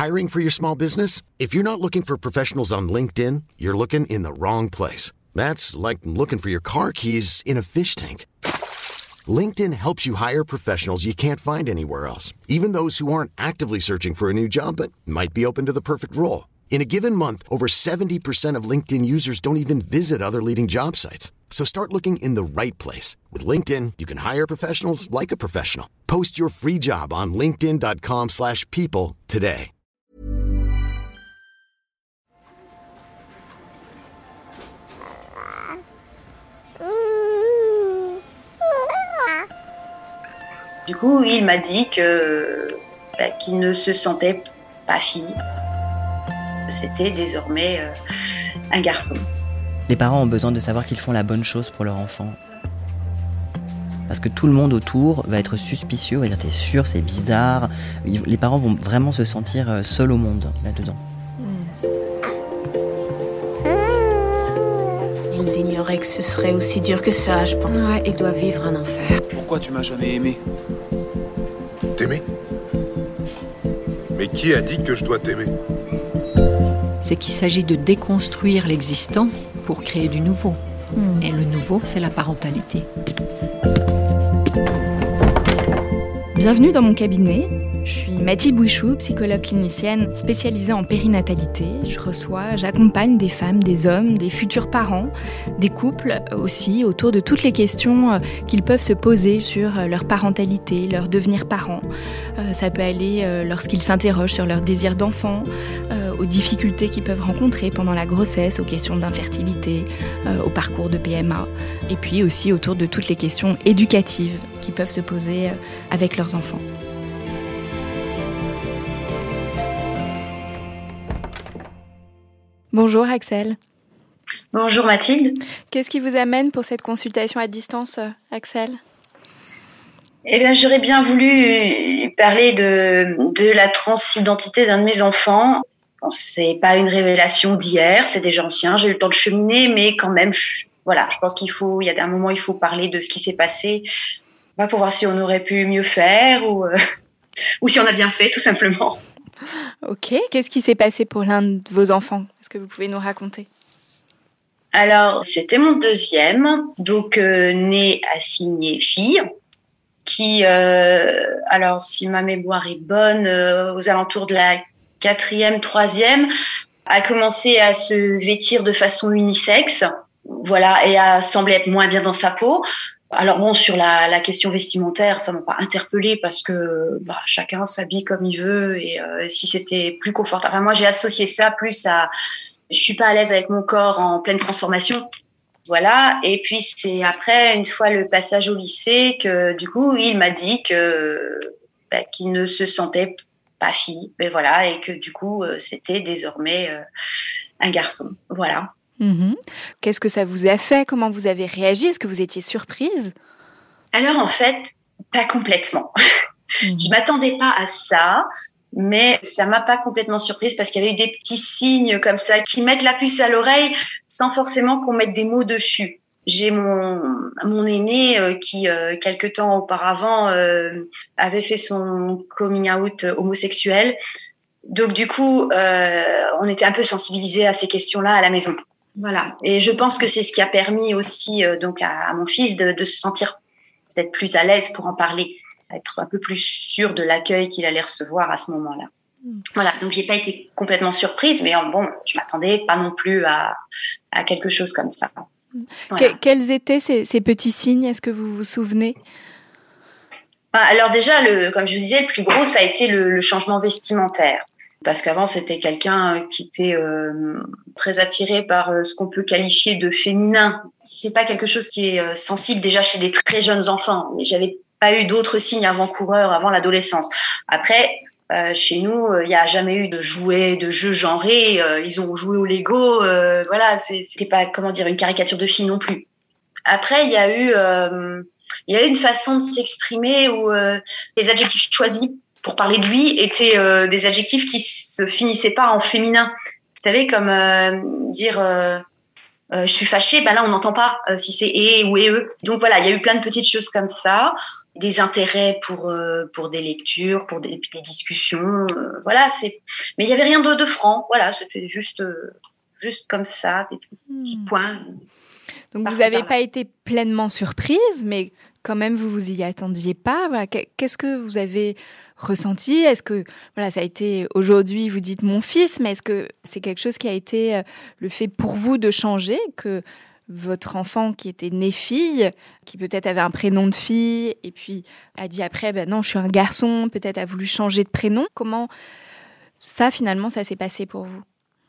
Hiring for your small business? If you're not looking for professionals on LinkedIn, you're looking in the wrong place. That's like looking for your car keys in a fish tank. LinkedIn helps you hire professionals you can't find anywhere else, even those who aren't actively searching for a new job but might be open to the perfect role. In a given month, over 70% of LinkedIn users don't even visit other leading job sites. So start looking in the right place. With LinkedIn, you can hire professionals like a professional. Post your free job on linkedin.com/people today. Du coup, il m'a dit qu'il ne se sentait pas fille. C'était désormais un garçon. Les parents ont besoin de savoir qu'ils font la bonne chose pour leur enfant. Parce que tout le monde autour va être suspicieux, va dire t'es sûr, c'est bizarre. Les parents vont vraiment se sentir seuls au monde là-dedans. Ils ignoraient que ce serait aussi dur que ça, je pense. Ouais, ils doivent vivre un enfer. Pourquoi tu m'as jamais aimé ? T'aimer ? Mais qui a dit que je dois t'aimer ? C'est qu'il s'agit de déconstruire l'existant pour créer du nouveau. Et le nouveau, c'est la parentalité. Bienvenue dans mon cabinet. Je suis Mathilde Bouichou, psychologue clinicienne spécialisée en périnatalité. J'accompagne des femmes, des hommes, des futurs parents, des couples aussi, autour de toutes les questions qu'ils peuvent se poser sur leur parentalité, leur devenir parent. Ça peut aller lorsqu'ils s'interrogent sur leur désir d'enfant, aux difficultés qu'ils peuvent rencontrer pendant la grossesse, aux questions d'infertilité, au parcours de PMA, et puis aussi autour de toutes les questions éducatives qu'ils peuvent se poser avec leurs enfants. Bonjour Axel. Bonjour Mathilde. Qu'est-ce qui vous amène pour cette consultation à distance, Axel ? Eh bien, j'aurais bien voulu parler de la transidentité d'un de mes enfants. Bon, c'est pas une révélation d'hier, c'est déjà ancien, j'ai eu le temps de cheminer, mais quand même, je pense il y a un moment, il faut parler de ce qui s'est passé, pour voir si on aurait pu mieux faire ou si on a bien fait, tout simplement. Ok, qu'est-ce qui s'est passé pour l'un de vos enfants ? Est-ce que vous pouvez nous raconter ? Alors, c'était mon deuxième, donc né assigné fille, qui, alors si ma mémoire est bonne, aux alentours de la 4e, 3e, a commencé à se vêtir de façon unisexe, voilà, et a semblé être moins bien dans sa peau. Alors bon, sur la question vestimentaire, ça m'a pas interpellée parce que chacun s'habille comme il veut et si c'était plus confortable. Enfin, moi, j'ai associé ça plus à je suis pas à l'aise avec mon corps en pleine transformation. Voilà. Et puis c'est après, une fois le passage au lycée, que du coup, il m'a dit qu'il ne se sentait pas fille, mais voilà, et que du coup, c'était désormais un garçon. Voilà. Mmh. Qu'est-ce que ça vous a fait ? Comment vous avez réagi ? Est-ce que vous étiez surprise ? Alors en fait, pas complètement. Je m'attendais pas à ça, mais ça m'a pas complètement surprise parce qu'il y avait eu des petits signes comme ça qui mettent la puce à l'oreille sans forcément qu'on mette des mots dessus. J'ai mon aîné qui, quelque temps auparavant, avait fait son coming out homosexuel. Donc du coup, on était un peu sensibilisés à ces questions-là à la maison. Voilà. Et je pense que c'est ce qui a permis aussi donc à mon fils de se sentir peut-être plus à l'aise pour en parler, être un peu plus sûr de l'accueil qu'il allait recevoir à ce moment-là. Voilà. Donc j'ai pas été complètement surprise, mais bon, je m'attendais pas non plus à quelque chose comme ça. Voilà. Quels étaient ces petits signes ? Est-ce que vous vous souvenez ? Alors déjà, comme je vous disais, le plus gros, ça a été le changement vestimentaire. Parce qu'avant, c'était quelqu'un qui était très attiré par ce qu'on peut qualifier de féminin. C'est pas quelque chose qui est sensible déjà chez les très jeunes enfants. Mais j'avais pas eu d'autres signes avant-coureurs avant l'adolescence. Après, chez nous, il y a jamais eu de jeux genrés. Ils ont joué au Lego. Voilà, c'était pas une caricature de fille non plus. Après, il y a eu une façon de s'exprimer où les adjectifs choisis pour parler de lui étaient des adjectifs qui se finissaient pas en féminin. Vous savez, comme dire je suis fâchée, là on n'entend pas si c'est et ou eux. Donc voilà, il y a eu plein de petites choses comme ça. des intérêts pour des lectures, pour des discussions. Voilà, mais il y avait rien de franc. Voilà, c'était juste comme ça, des petits points. Donc vous n'avez pas été pleinement surprise, mais quand même vous y attendiez pas. Voilà, qu'est-ce que vous avez ressenti? Est-ce que ça a été aujourd'hui, vous dites mon fils, mais est-ce que c'est quelque chose qui a été le fait pour vous de changer, que votre enfant qui était né fille, qui peut-être avait un prénom de fille, et puis a dit après, non, je suis un garçon, peut-être a voulu changer de prénom. Comment ça, finalement, ça s'est passé pour vous?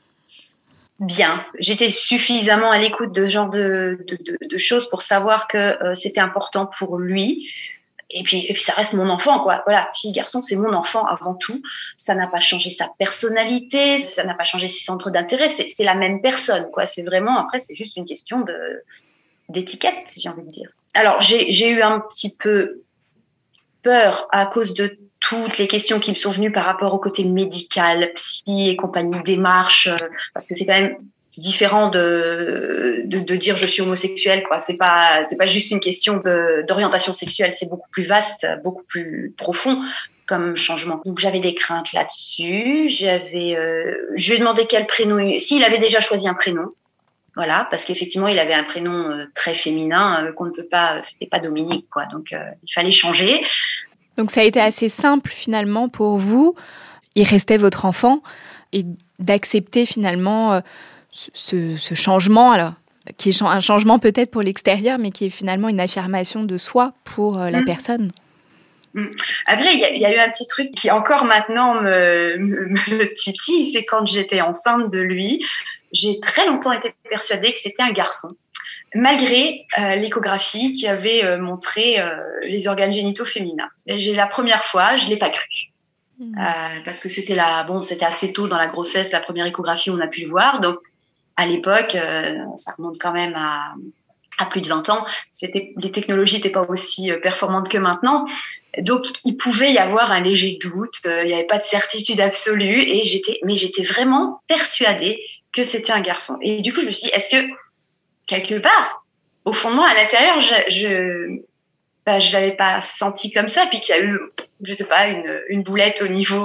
Bien. J'étais suffisamment à l'écoute de ce genre de choses pour savoir que c'était important pour lui. Et puis ça reste mon enfant, quoi. Voilà, fille, garçon, c'est mon enfant avant tout. Ça n'a pas changé sa personnalité, ça n'a pas changé ses centres d'intérêt. C'est la même personne, quoi. C'est vraiment, après, c'est juste une question d'étiquette, j'ai envie de dire. Alors, j'ai eu un petit peu peur à cause de toutes les questions qui me sont venues par rapport au côté médical, psy et compagnie, démarche, parce que c'est quand même différent de dire je suis homosexuelle, quoi. C'est pas juste une question d'orientation sexuelle, c'est beaucoup plus vaste, beaucoup plus profond comme changement. Donc j'avais des craintes là-dessus. Je lui ai demandé quel prénom, s'il avait déjà choisi un prénom. Voilà, parce qu'effectivement, il avait un prénom très féminin qu'on ne peut pas, c'était pas Dominique, quoi. Donc il fallait changer. Donc ça a été assez simple finalement pour vous. Il restait votre enfant et d'accepter finalement ce changement, alors, qui est un changement peut-être pour l'extérieur, mais qui est finalement une affirmation de soi pour la personne. Après, il y a eu un petit truc qui encore maintenant me titille, c'est quand j'étais enceinte de lui, j'ai très longtemps été persuadée que c'était un garçon, malgré l'échographie qui avait montré les organes génitaux féminins. Et la première fois, je l'ai pas cru. Parce que c'était assez tôt dans la grossesse, la première échographie où on a pu le voir. Donc, à l'époque, ça remonte quand même à plus de 20 ans. Les technologies n'étaient pas aussi performantes que maintenant. Donc, il pouvait y avoir un léger doute. Il n'y avait pas de certitude absolue. Et j'étais vraiment persuadée que c'était un garçon. Et du coup, je me suis dit, est-ce que, quelque part, au fond de moi, à l'intérieur, je l'avais pas senti comme ça, puis qu'il y a eu, je sais pas, une boulette au niveau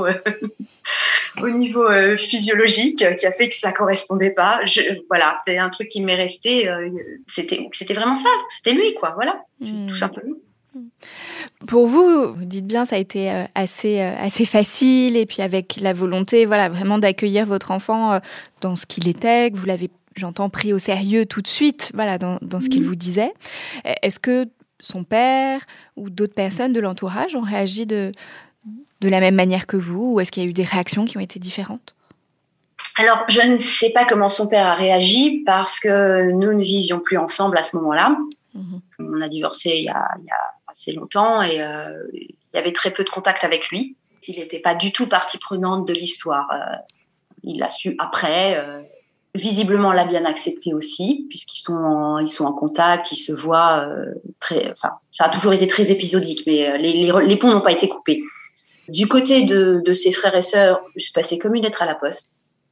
physiologique qui a fait que ça correspondait pas. Voilà, c'est un truc qui m'est resté. C'était vraiment ça. C'était lui, quoi. Voilà, tout simplement. Pour vous, vous dites bien, ça a été assez facile, et puis avec la volonté, voilà, vraiment d'accueillir votre enfant dans ce qu'il était, que vous l'avez, j'entends, pris au sérieux tout de suite, voilà, dans ce qu'il vous disait. Est-ce que son père ou d'autres personnes de l'entourage ont réagi de la même manière que vous, ou est-ce qu'il y a eu des réactions qui ont été différentes? Alors, je ne sais pas comment son père a réagi, parce que nous ne vivions plus ensemble à ce moment-là. On a divorcé il y a assez longtemps, et il y avait très peu de contact avec lui. Il n'était pas du tout partie prenante de l'histoire. Il l'a su après. Visiblement, on l'a bien accepté aussi, puisqu'ils sont en contact, ils se voient ça a toujours été très épisodique, mais les ponts n'ont pas été coupés. Du côté de ses frères et sœurs, je suis passée comme une lettre à la poste.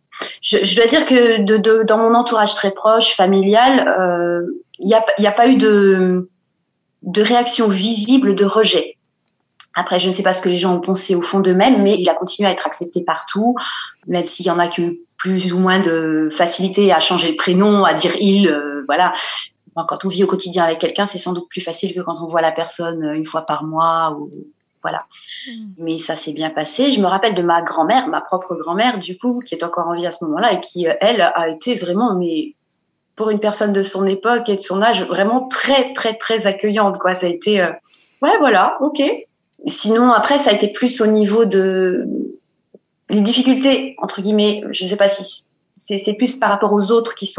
Je dois dire que dans mon entourage très proche, familial, il y a pas eu de réaction visible de rejet. Après, je ne sais pas ce que les gens ont pensé au fond d'eux-mêmes, mais il a continué à être accepté partout, même s'il y en a qui ont eu plus ou moins de facilité à changer le prénom, à dire il, voilà. Bon, quand on vit au quotidien avec quelqu'un, c'est sans doute plus facile que quand on voit la personne une fois par mois, ou voilà. Mais ça s'est bien passé. Je me rappelle de ma grand-mère, ma propre grand-mère, du coup, qui est encore en vie à ce moment-là, et qui, elle, a été vraiment, mais pour une personne de son époque et de son âge, vraiment très, très, très accueillante, quoi. Ça a été, ouais, voilà, ok. Sinon, après, ça a été plus au niveau de les difficultés, entre guillemets. Je ne sais pas si c'est plus par rapport aux autres qui sont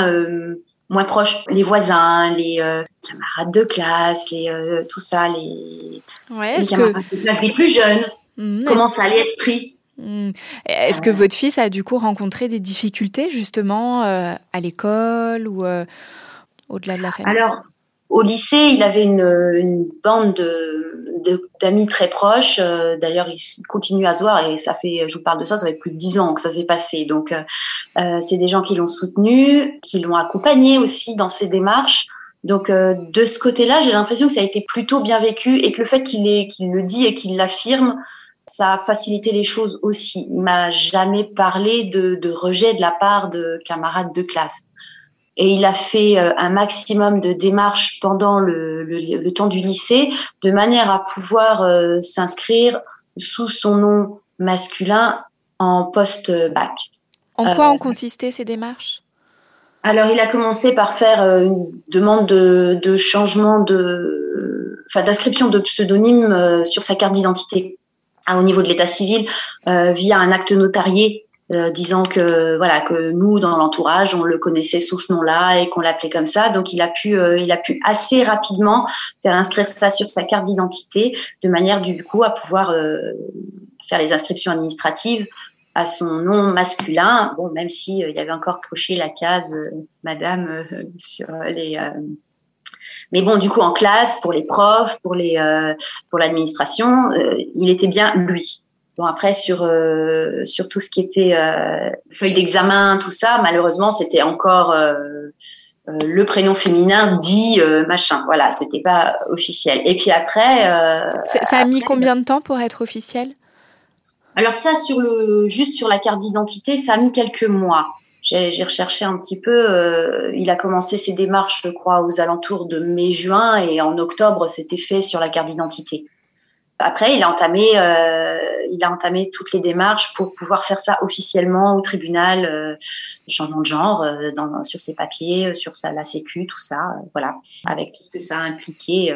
moins proches. Les voisins, les camarades de classe, tout ça, les camarades de classe, les plus jeunes. Comment ça allait être pris? Est-ce que votre fils a du coup rencontré des difficultés justement à l'école ou au-delà de la famille? Alors, au lycée, il avait une bande d'amis très proches. D'ailleurs, ils continuent à se voir, et je vous parle de ça fait plus de 10 ans que ça s'est passé. Donc, c'est des gens qui l'ont soutenu, qui l'ont accompagné aussi dans ses démarches. Donc, de ce côté-là, j'ai l'impression que ça a été plutôt bien vécu et que le fait qu'il le dit et qu'il l'affirme, ça a facilité les choses aussi. Il m'a jamais parlé de rejet de la part de camarades de classe. Et il a fait un maximum de démarches pendant le temps du lycée, de manière à pouvoir s'inscrire sous son nom masculin en post-bac. En quoi ont consisté ces démarches ? Alors, il a commencé par faire une demande de changement d'inscription de pseudonyme sur sa carte d'identité au niveau de l'état civil via un acte notarié disant que nous dans l'entourage on le connaissait sous ce nom-là et qu'on l'appelait comme ça. Donc il a pu assez rapidement faire inscrire ça sur sa carte d'identité de manière du coup à pouvoir faire les inscriptions administratives à son nom masculin, bon, même si il y avait encore coché la case madame sur les mais bon, du coup en classe pour les profs, pour l'administration, il était bien lui. Bon, après sur tout ce qui était feuille d'examen, tout ça, malheureusement, c'était encore le prénom féminin dit machin. Voilà, c'était pas officiel. Et puis après ça a mis combien de temps pour être officiel ? Alors ça, juste sur la carte d'identité, ça a mis quelques mois. J'ai recherché un petit peu. Il a commencé ses démarches, je crois, aux alentours de mai-juin, et en octobre, c'était fait sur la carte d'identité. Après, il a entamé toutes les démarches pour pouvoir faire ça officiellement au tribunal, changement de genre sur ses papiers, sur la sécu, tout ça, voilà, avec tout ce que ça a impliqué.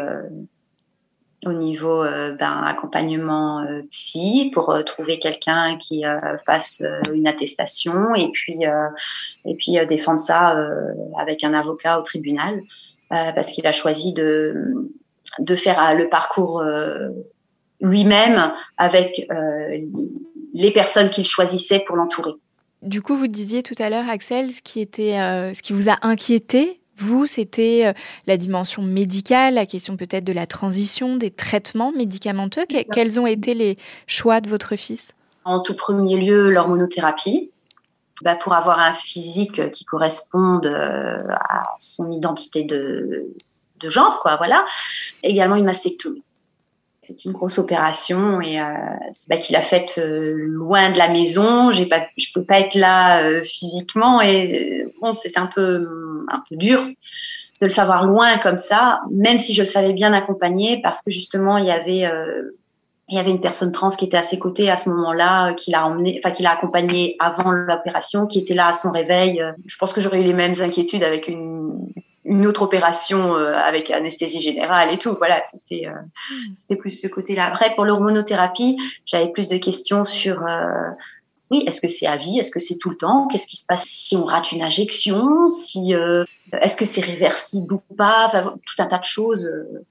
Au niveau accompagnement psy pour trouver quelqu'un qui fasse une attestation et puis défendre ça avec un avocat au tribunal parce qu'il a choisi de faire le parcours lui-même avec les personnes qu'il choisissait pour l'entourer. Du coup, vous disiez tout à l'heure, Axel, ce qui vous a inquiété, vous, c'était la dimension médicale, la question peut-être de la transition, des traitements médicamenteux. Quels ont été les choix de votre fils ? En tout premier lieu, l'hormonothérapie, pour avoir un physique qui corresponde à son identité de genre, quoi, voilà. Également une mastectomie. C'est une grosse opération et qu'il a faite loin de la maison. Je peux pas être là physiquement et bon, c'est un peu dur de le savoir loin comme ça, même si je le savais bien accompagné parce que justement il y avait une personne trans qui était à ses côtés à ce moment-là, qui l'a accompagné avant l'opération, qui était là à son réveil. Je pense que j'aurais eu les mêmes inquiétudes avec une autre opération avec anesthésie générale et tout. Voilà, c'était plus ce côté-là. Après, pour l'hormonothérapie, j'avais plus de questions sur est-ce que c'est à vie, est-ce que c'est tout le temps, qu'est-ce qui se passe si on rate une injection, est-ce que c'est réversible ou pas, enfin, tout un tas de choses.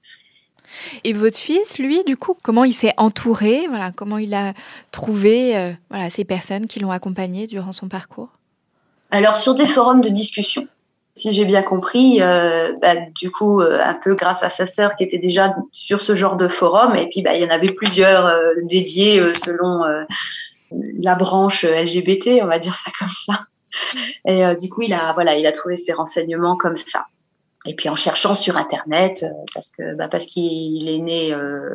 Et votre fils, lui, du coup, comment il s'est entouré, voilà, comment il a trouvé ces personnes qui l'ont accompagné durant son parcours ? Alors, sur des forums de discussion. Si j'ai bien compris, du coup, un peu grâce à sa sœur qui était déjà sur ce genre de forum, et puis il y en avait plusieurs dédiés selon la branche LGBT, on va dire ça comme ça. Et du coup, il a trouvé ses renseignements comme ça. Et puis en cherchant sur Internet, parce qu'il est né,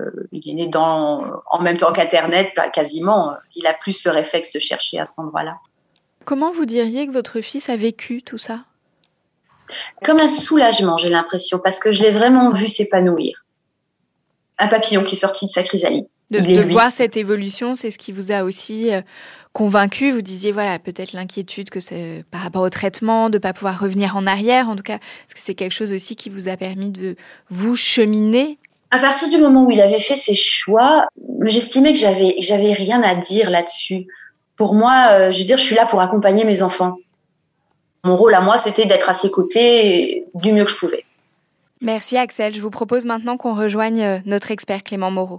en même temps qu'Internet, quasiment. Il a plus le réflexe de chercher à cet endroit-là. Comment vous diriez que votre fils a vécu tout ça ? Comme un soulagement, j'ai l'impression, parce que je l'ai vraiment vu s'épanouir. Un papillon qui est sorti de sa chrysalide. De voir cette évolution, c'est ce qui vous a aussi convaincu. Vous disiez, voilà, peut-être l'inquiétude que c'est par rapport au traitement, de ne pas pouvoir revenir en arrière. En tout cas, est-ce que c'est quelque chose aussi qui vous a permis de vous cheminer ? À partir du moment où il avait fait ses choix, j'estimais que j'avais rien à dire là-dessus. Pour moi, je suis là pour accompagner mes enfants. Mon rôle à moi, c'était d'être à ses côtés du mieux que je pouvais. Merci Axel. Je vous propose maintenant qu'on rejoigne notre expert Clément Moreau.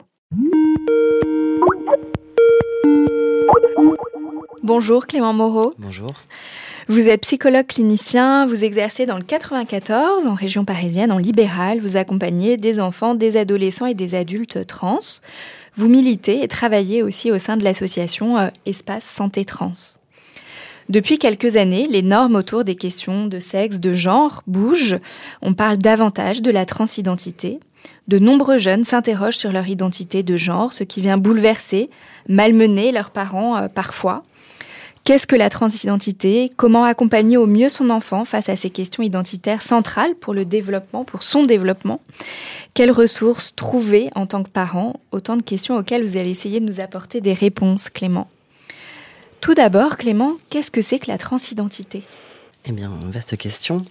Bonjour Clément Moreau. Bonjour. Vous êtes psychologue clinicien, vous exercez dans le 94, en région parisienne, en libéral. Vous accompagnez des enfants, des adolescents et des adultes trans. Vous militez et travaillez aussi au sein de l'association Espace Santé Trans. Depuis quelques années, les normes autour des questions de sexe, de genre bougent. On parle davantage de la transidentité. De nombreux jeunes s'interrogent sur leur identité de genre, ce qui vient bouleverser, malmener leurs parents parfois. Qu'est-ce que la transidentité ? Comment accompagner au mieux son enfant face à ces questions identitaires centrales pour le développement, pour son développement ? Quelles ressources trouver en tant que parent ? Autant de questions auxquelles vous allez essayer de nous apporter des réponses, Clément. Tout d'abord, Clément, qu'est-ce que c'est que la transidentité ? Eh bien, vaste question.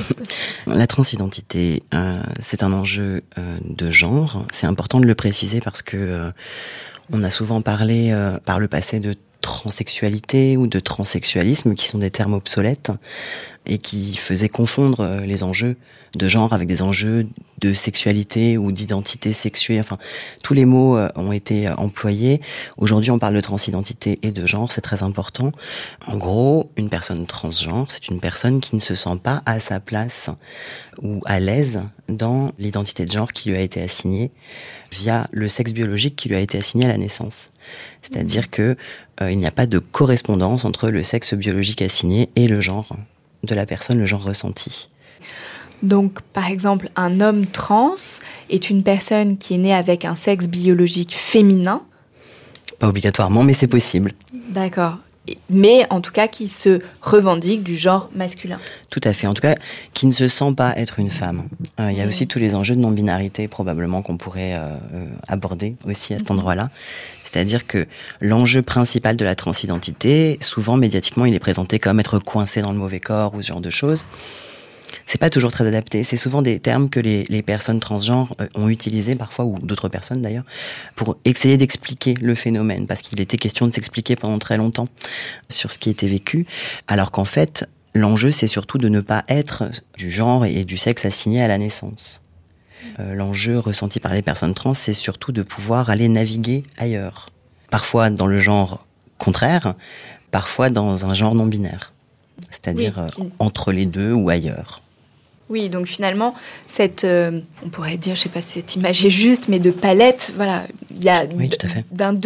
La transidentité, c'est un enjeu de genre. C'est important de le préciser parce que on a souvent parlé par le passé de transsexualité ou de transsexualisme, qui sont des termes obsolètes et qui faisaient confondre les enjeux de genre avec des enjeux de sexualité ou d'identité sexuée. Enfin, tous les mots ont été employés. Aujourd'hui, on parle de transidentité et de genre, c'est très important. En gros, une personne transgenre, c'est une personne qui ne se sent pas à sa place ou à l'aise dans l'identité de genre qui lui a été assignée via le sexe biologique qui lui a été assigné à la naissance. C'est-à-dire que il n'y a pas de correspondance entre le sexe biologique assigné et le genre de la personne, le genre ressenti. Donc, par exemple, un homme trans est une personne qui est née avec un sexe biologique féminin. Pas obligatoirement, mais c'est possible. D'accord. Mais en tout cas, qui se revendique du genre masculin. Tout à fait. En tout cas, qui ne se sent pas être une femme. Il y a aussi tous les enjeux de non-binarité, probablement, qu'on pourrait aborder aussi à cet endroit-là. C'est-à-dire que l'enjeu principal de la transidentité, souvent, médiatiquement, il est présenté comme être coincé dans le mauvais corps ou ce genre de choses. C'est pas toujours très adapté. C'est souvent des termes que les personnes transgenres ont utilisés parfois, ou d'autres personnes d'ailleurs, pour essayer d'expliquer le phénomène, parce qu'il était question de s'expliquer pendant très longtemps sur ce qui était vécu, alors qu'en fait, l'enjeu, c'est surtout de ne pas être du genre et du sexe assigné à la naissance. L'enjeu ressenti par les personnes trans, c'est surtout de pouvoir aller naviguer ailleurs. Parfois dans le genre contraire, parfois dans un genre non-binaire. C'est-à-dire entre les deux ou ailleurs. Oui, donc finalement, cette, on pourrait dire, je ne sais pas si cette image est juste, mais de palette, voilà, il y a oui, tout à fait.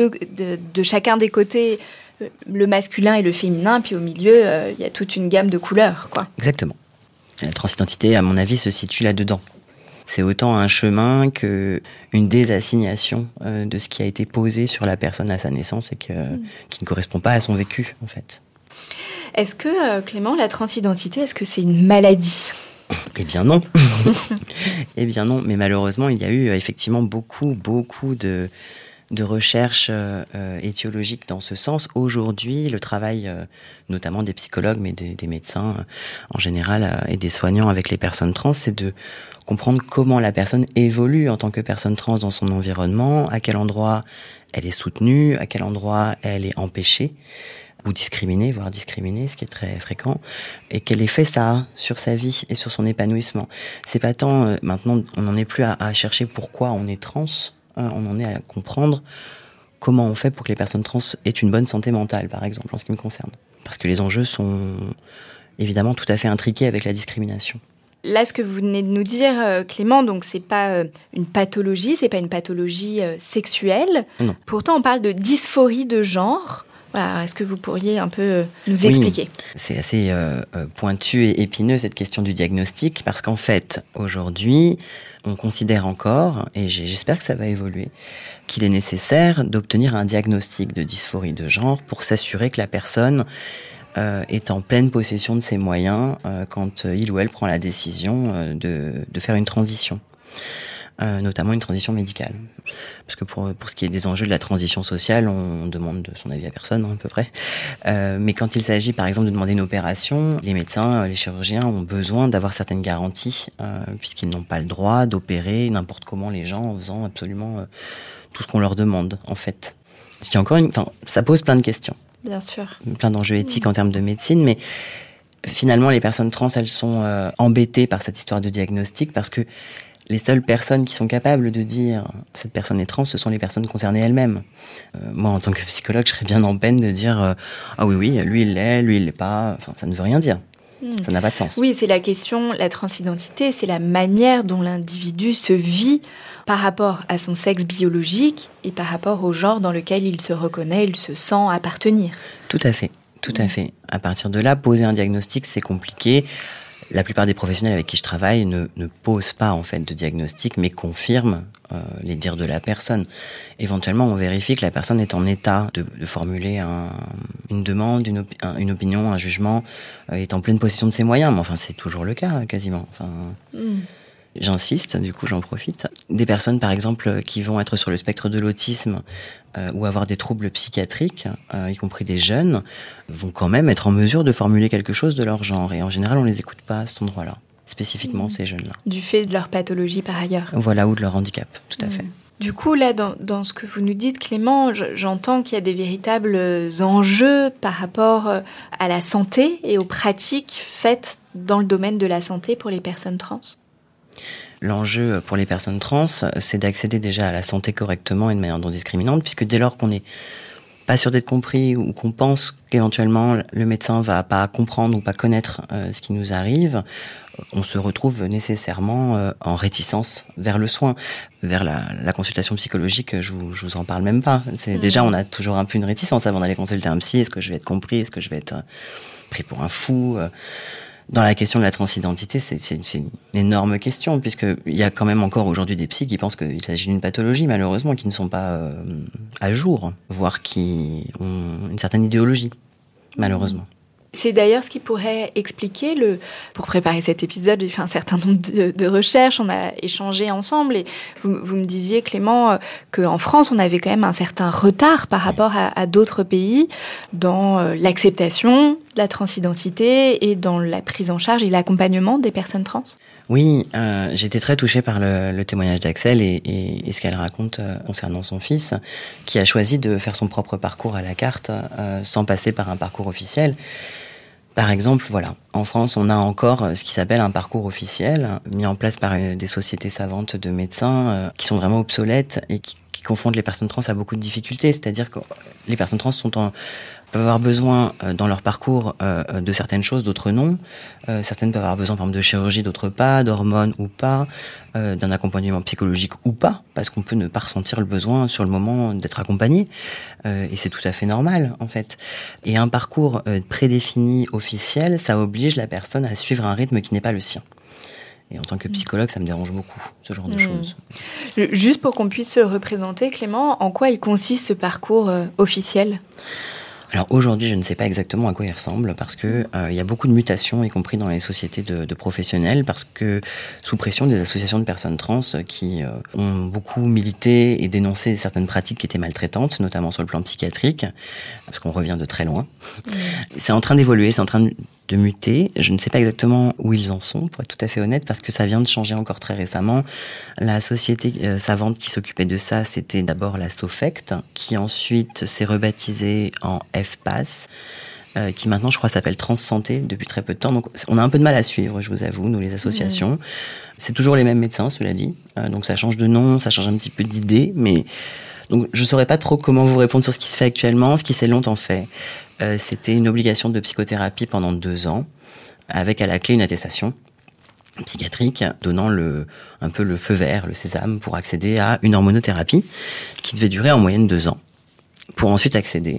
De chacun des côtés, le masculin et le féminin, puis au milieu, il y a toute une gamme de couleurs, quoi. Exactement. La transidentité, à mon avis, se situe là-dedans. C'est autant un chemin qu'une désassignation de ce qui a été posé sur la personne à sa naissance et qui ne correspond pas à son vécu, en fait. Est-ce que, Clément, la transidentité, est-ce que c'est une maladie ? Eh bien non. Eh bien non, mais malheureusement, il y a eu effectivement beaucoup de recherches étiologiques dans ce sens. Aujourd'hui, le travail, notamment des psychologues, mais des médecins en général, et des soignants avec les personnes trans, c'est de comprendre comment la personne évolue en tant que personne trans dans son environnement, à quel endroit elle est soutenue, à quel endroit elle est empêchée, ou discriminée, voire discriminée, ce qui est très fréquent, et quel effet ça a sur sa vie et sur son épanouissement. C'est pas tant, maintenant, on n'en est plus à chercher pourquoi on est trans, on en est à comprendre comment on fait pour que les personnes trans aient une bonne santé mentale, par exemple, en ce qui me concerne. Parce que les enjeux sont évidemment tout à fait intriqués avec la discrimination. Là, ce que vous venez de nous dire, Clément, donc c'est pas une pathologie, c'est pas une pathologie sexuelle. Non. Pourtant, on parle de dysphorie de genre. Voilà, est-ce que vous pourriez un peu nous expliquer ? Oui, c'est assez pointu et épineux cette question du diagnostic, parce qu'en fait, aujourd'hui, on considère encore, et j'espère que ça va évoluer, qu'il est nécessaire d'obtenir un diagnostic de dysphorie de genre pour s'assurer que la personne est en pleine possession de ses moyens quand il ou elle prend la décision de faire une transition. Notamment une transition médicale. Parce que pour ce qui est des enjeux de la transition sociale, on demande son avis à personne, à peu près. Mais quand il s'agit, par exemple, de demander une opération, les médecins, les chirurgiens ont besoin d'avoir certaines garanties, puisqu'ils n'ont pas le droit d'opérer n'importe comment les gens en faisant absolument tout ce qu'on leur demande, en fait. Ça pose plein de questions. Bien sûr. Plein d'enjeux éthiques en termes de médecine, mais finalement, les personnes trans, elles sont embêtées par cette histoire de diagnostic, parce que les seules personnes qui sont capables de dire cette personne est trans, ce sont les personnes concernées elles-mêmes. Moi, en tant que psychologue, je serais bien en peine de dire ah oui, lui il l'est, lui il l'est pas. Enfin, ça ne veut rien dire. Ça n'a pas de sens. Oui, c'est la question, la transidentité, c'est la manière dont l'individu se vit par rapport à son sexe biologique et par rapport au genre dans lequel il se reconnaît, il se sent appartenir. Tout à fait. Tout à fait. À partir de là, poser un diagnostic, c'est compliqué. La plupart des professionnels avec qui je travaille ne posent pas en fait de diagnostic, mais confirment les dires de la personne. Éventuellement, on vérifie que la personne est en état de formuler une demande, une opinion, un jugement, est en pleine possession de ses moyens. Mais enfin, c'est toujours le cas, quasiment. J'insiste, du coup j'en profite. Des personnes par exemple qui vont être sur le spectre de l'autisme ou avoir des troubles psychiatriques, y compris des jeunes, vont quand même être en mesure de formuler quelque chose de leur genre. Et en général on les écoute pas à cet endroit-là, spécifiquement ces jeunes-là. Du fait de leur pathologie par ailleurs. Voilà, ou de leur handicap, tout à fait. Du coup, là, dans ce que vous nous dites, Clément, j'entends qu'il y a des véritables enjeux par rapport à la santé et aux pratiques faites dans le domaine de la santé pour les personnes trans. L'enjeu pour les personnes trans, c'est d'accéder déjà à la santé correctement et de manière non discriminante, puisque dès lors qu'on n'est pas sûr d'être compris ou qu'on pense qu'éventuellement le médecin va pas comprendre ou pas connaître ce qui nous arrive, on se retrouve nécessairement en réticence vers le soin, vers la consultation psychologique. Je vous en parle même pas. Déjà, on a toujours un peu une réticence avant d'aller consulter un psy. Est-ce que je vais être compris? Est-ce que je vais être pris pour un fou? Dans la question de la transidentité, c'est une énorme question, puisqu'il y a quand même encore aujourd'hui des psys qui pensent qu'il s'agit d'une pathologie, malheureusement, qui ne sont pas à jour, voire qui ont une certaine idéologie, malheureusement. C'est d'ailleurs ce qui pourrait expliquer pour préparer cet épisode, j'ai fait un certain nombre de recherches, on a échangé ensemble et vous me disiez, Clément, qu'en France, on avait quand même un certain retard par rapport à d'autres pays dans l'acceptation de la transidentité et dans la prise en charge et l'accompagnement des personnes trans. Oui, j'étais très touchée par le témoignage d'Axel et ce qu'elle raconte concernant son fils, qui a choisi de faire son propre parcours à la carte sans passer par un parcours officiel. Par exemple, voilà, en France, on a encore ce qui s'appelle un parcours officiel, mis en place par des sociétés savantes de médecins qui sont vraiment obsolètes et qui confondent les personnes trans à beaucoup de difficultés. C'est-à-dire que les personnes trans peuvent avoir besoin dans leur parcours de certaines choses, d'autres non. Certaines peuvent avoir besoin, par exemple, de chirurgie, d'autres pas, d'hormones ou pas, d'un accompagnement psychologique ou pas, parce qu'on peut ne pas ressentir le besoin sur le moment d'être accompagné. Et c'est tout à fait normal, en fait. Et un parcours prédéfini, officiel, ça oblige la personne à suivre un rythme qui n'est pas le sien. Et en tant que psychologue, ça me dérange beaucoup, ce genre de choses. Juste pour qu'on puisse se représenter, Clément, en quoi il consiste ce parcours officiel ? Alors aujourd'hui, je ne sais pas exactement à quoi il ressemble parce que y a beaucoup de mutations, y compris dans les sociétés de professionnels, parce que sous pression des associations de personnes trans qui ont beaucoup milité et dénoncé certaines pratiques qui étaient maltraitantes, notamment sur le plan psychiatrique, parce qu'on revient de très loin. C'est en train d'évoluer, c'est en train de muter. Je ne sais pas exactement où ils en sont, pour être tout à fait honnête, parce que ça vient de changer encore très récemment. La société savante qui s'occupait de ça, c'était d'abord la SOFECT, qui ensuite s'est rebaptisée en FPAS, qui maintenant, je crois, s'appelle Transsanté depuis très peu de temps. Donc, on a un peu de mal à suivre, je vous avoue, nous, les associations. C'est toujours les mêmes médecins, cela dit. Donc, ça change de nom, ça change un petit peu d'idée, mais... Donc, je saurais pas trop comment vous répondre sur ce qui se fait actuellement. Ce qui s'est longtemps fait, c'était une obligation de psychothérapie pendant 2 ans, avec à la clé une attestation psychiatrique donnant un peu le feu vert, le sésame, pour accéder à une hormonothérapie qui devait durer en moyenne 2 ans, pour ensuite accéder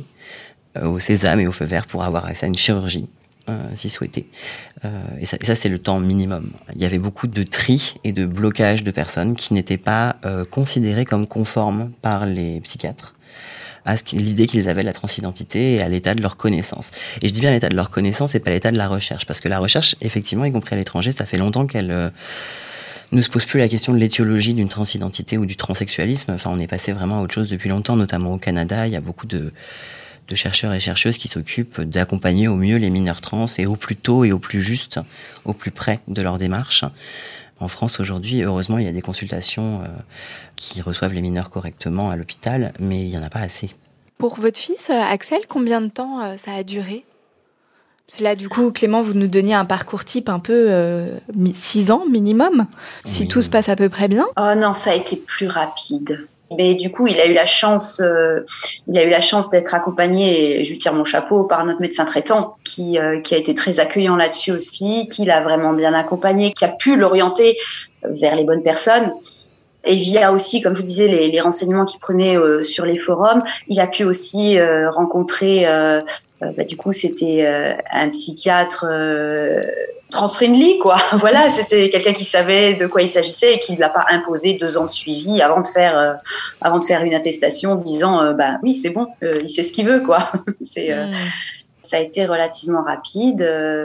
au sésame et au feu vert pour avoir accès à une chirurgie, si souhaité. Et ça, c'est le temps minimum. Il y avait beaucoup de tri et de blocage de personnes qui n'étaient pas considérées comme conformes par les psychiatres à l'idée qu'ils avaient de la transidentité et à l'état de leur connaissance. Et je dis bien l'état de leur connaissance et pas l'état de la recherche, parce que la recherche, effectivement, y compris à l'étranger, ça fait longtemps qu'elle ne se pose plus la question de l'étiologie d'une transidentité ou du transsexualisme. Enfin, on est passé vraiment à autre chose depuis longtemps, notamment au Canada. Il y a beaucoup de chercheurs et chercheuses qui s'occupent d'accompagner au mieux les mineurs trans et au plus tôt et au plus juste, au plus près de leur démarche. En France, aujourd'hui, heureusement, il y a des consultations qui reçoivent les mineurs correctement à l'hôpital, mais il n'y en a pas assez. Pour votre fils, Axel, combien de temps ça a duré ? Parce que là, du coup, Clément, vous nous donniez un parcours type un peu 6 ans minimum, si tout se passe à peu près bien. Oh non, ça a été plus rapide. Mais du coup, il a eu la chance d'être accompagné, et je lui tire mon chapeau, par notre médecin traitant qui a été très accueillant là-dessus aussi, qui l'a vraiment bien accompagné, qui a pu l'orienter vers les bonnes personnes. Et via aussi, comme je vous disais, les renseignements qu'il prenait sur les forums, il a pu aussi rencontrer Du coup, c'était un psychiatre trans-friendly, quoi. Voilà, c'était quelqu'un qui savait de quoi il s'agissait et qui ne l'a pas imposé 2 ans de suivi avant de faire une attestation disant oui, c'est bon, il sait ce qu'il veut, quoi. Ça a été relativement rapide.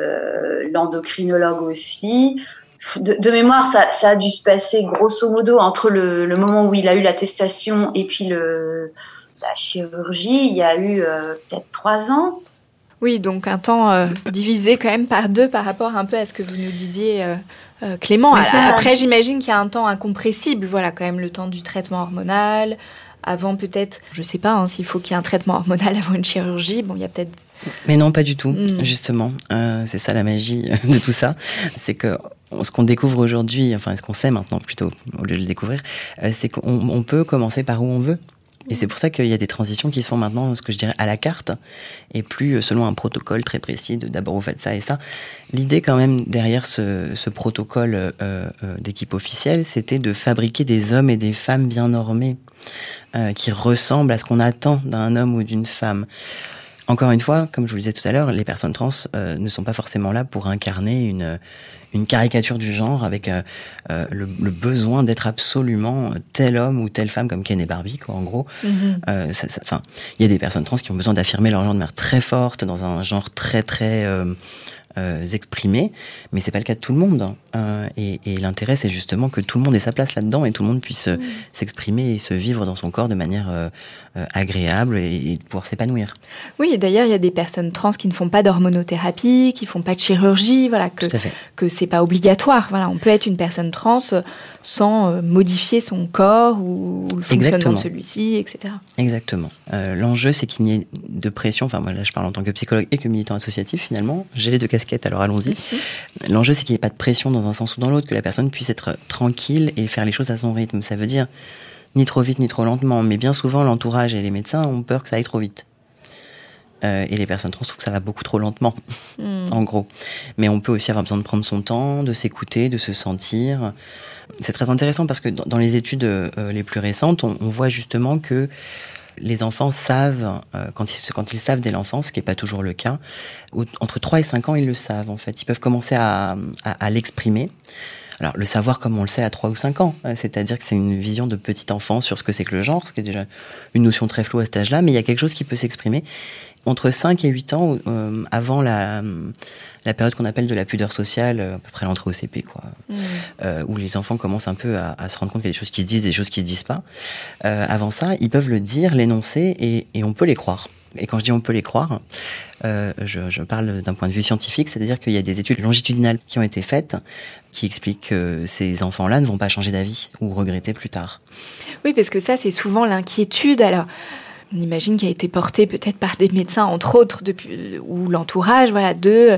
L'endocrinologue aussi. De mémoire, ça a dû se passer grosso modo entre le moment où il a eu l'attestation et puis la chirurgie. Il y a eu peut-être 3 ans. Oui, donc un temps divisé quand même par 2 par rapport un peu à ce que vous nous disiez, Clément. Après, j'imagine qu'il y a un temps incompressible, voilà, quand même le temps du traitement hormonal. Avant, peut-être, je ne sais pas s'il faut qu'il y ait un traitement hormonal avant une chirurgie. Bon, il y a peut-être... Mais non, pas du tout, justement. C'est ça la magie de tout ça. C'est que ce qu'on découvre aujourd'hui, enfin ce qu'on sait maintenant plutôt, au lieu de le découvrir, c'est qu'on peut commencer par où on veut. Et c'est pour ça qu'il y a des transitions qui se font maintenant, ce que je dirais, à la carte, et plus selon un protocole très précis de d'abord vous faites ça et ça. L'idée quand même derrière ce protocole d'équipe officielle, c'était de fabriquer des hommes et des femmes bien normés, qui ressemblent à ce qu'on attend d'un homme ou d'une femme. Encore une fois, comme je vous le disais tout à l'heure, les personnes trans ne sont pas forcément là pour incarner une caricature du genre avec le besoin d'être absolument tel homme ou telle femme comme Ken et Barbie, quoi, en gros. Enfin, il y a des personnes trans qui ont besoin d'affirmer leur genre de manière très forte, dans un genre très très exprimé, mais c'est pas le cas de tout le monde. Et l'intérêt, c'est justement que tout le monde ait sa place là-dedans et tout le monde puisse s'exprimer et se vivre dans son corps de manière agréable et pouvoir s'épanouir. Oui, et d'ailleurs, il y a des personnes trans qui ne font pas d'hormonothérapie, qui font pas de chirurgie, voilà, que c'est pas obligatoire. Voilà, on peut être une personne trans sans modifier son corps ou le fonctionnement de celui-ci, etc. Exactement. L'enjeu, c'est qu'il n'y ait de pression. Enfin, moi, là, je parle en tant que psychologue et que militant associatif, finalement. J'ai les 2 casquettes, alors allons-y. L'enjeu, c'est qu'il n'y ait pas de pression dans un sens ou dans l'autre, que la personne puisse être tranquille et faire les choses à son rythme. Ça veut dire ni trop vite, ni trop lentement. Mais bien souvent, l'entourage et les médecins ont peur que ça aille trop vite. Et les personnes trans trouvent que ça va beaucoup trop lentement, en gros. Mais on peut aussi avoir besoin de prendre son temps, de s'écouter, de se sentir. C'est très intéressant parce que dans les études les plus récentes, on voit justement que les enfants savent, quand ils savent dès l'enfance, ce qui n'est pas toujours le cas, entre 3 et 5 ans, ils le savent, en fait. Ils peuvent commencer à l'exprimer. Alors, le savoir comme on le sait à 3 ou 5 ans, c'est-à-dire que c'est une vision de petit enfant sur ce que c'est que le genre, ce qui est déjà une notion très floue à cet âge-là, mais il y a quelque chose qui peut s'exprimer. Entre 5 et 8 ans, avant la période qu'on appelle de la pudeur sociale, à peu près l'entrée au CP, quoi, où les enfants commencent un peu à se rendre compte qu'il y a des choses qui se disent, des choses qui se disent pas. Avant ça, ils peuvent le dire, l'énoncer, et on peut les croire. Et quand je dis on peut les croire, je parle d'un point de vue scientifique, c'est-à-dire qu'il y a des études longitudinales qui ont été faites qui expliquent que ces enfants-là ne vont pas changer d'avis ou regretter plus tard. Oui, parce que ça, c'est souvent l'inquiétude. Alors, on imagine qu'il a été porté peut-être par des médecins, entre autres, ou l'entourage, voilà,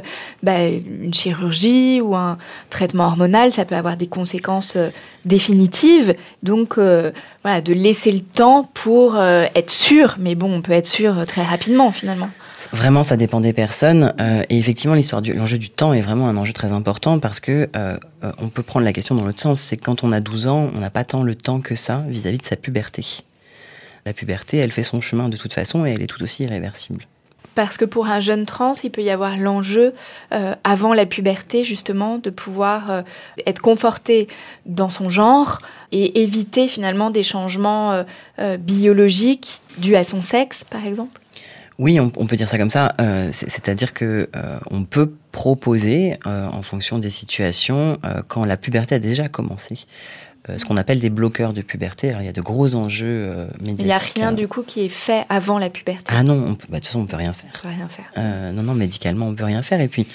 une chirurgie ou un traitement hormonal, ça peut avoir des conséquences définitives. Donc, de laisser le temps pour être sûr. Mais bon, on peut être sûr très rapidement, finalement. Vraiment, ça dépend des personnes. Et effectivement, l'enjeu du temps est vraiment un enjeu très important parce que on peut prendre la question dans l'autre sens. C'est que quand on a 12 ans, on n'a pas tant le temps que ça vis-à-vis de sa puberté. La puberté, elle fait son chemin de toute façon et elle est tout aussi irréversible. Parce que pour un jeune trans, il peut y avoir l'enjeu, avant la puberté, justement, de pouvoir être conforté dans son genre et éviter finalement des changements biologiques dus à son sexe, par exemple. Oui, on peut dire ça comme ça. C'est-à-dire que on peut proposer, en fonction des situations, quand la puberté a déjà commencé, ce qu'on appelle des bloqueurs de puberté. Alors, il y a de gros enjeux médiatiques. Il n'y a rien, du coup, qui est fait avant la puberté. Ah non, de toute façon, on ne peut rien faire. On peut rien faire. Non, médicalement, on ne peut rien faire. Et puis,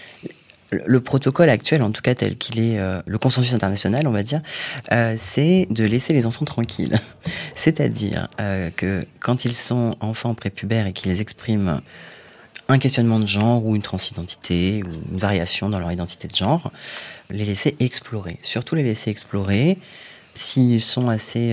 le protocole actuel, en tout cas tel qu'il est, le consensus international, on va dire, c'est de laisser les enfants tranquilles. C'est-à-dire que quand ils sont enfants prépubères et qu'ils expriment un questionnement de genre ou une transidentité ou une variation dans leur identité de genre, les laisser explorer. Surtout les laisser explorer s'ils sont assez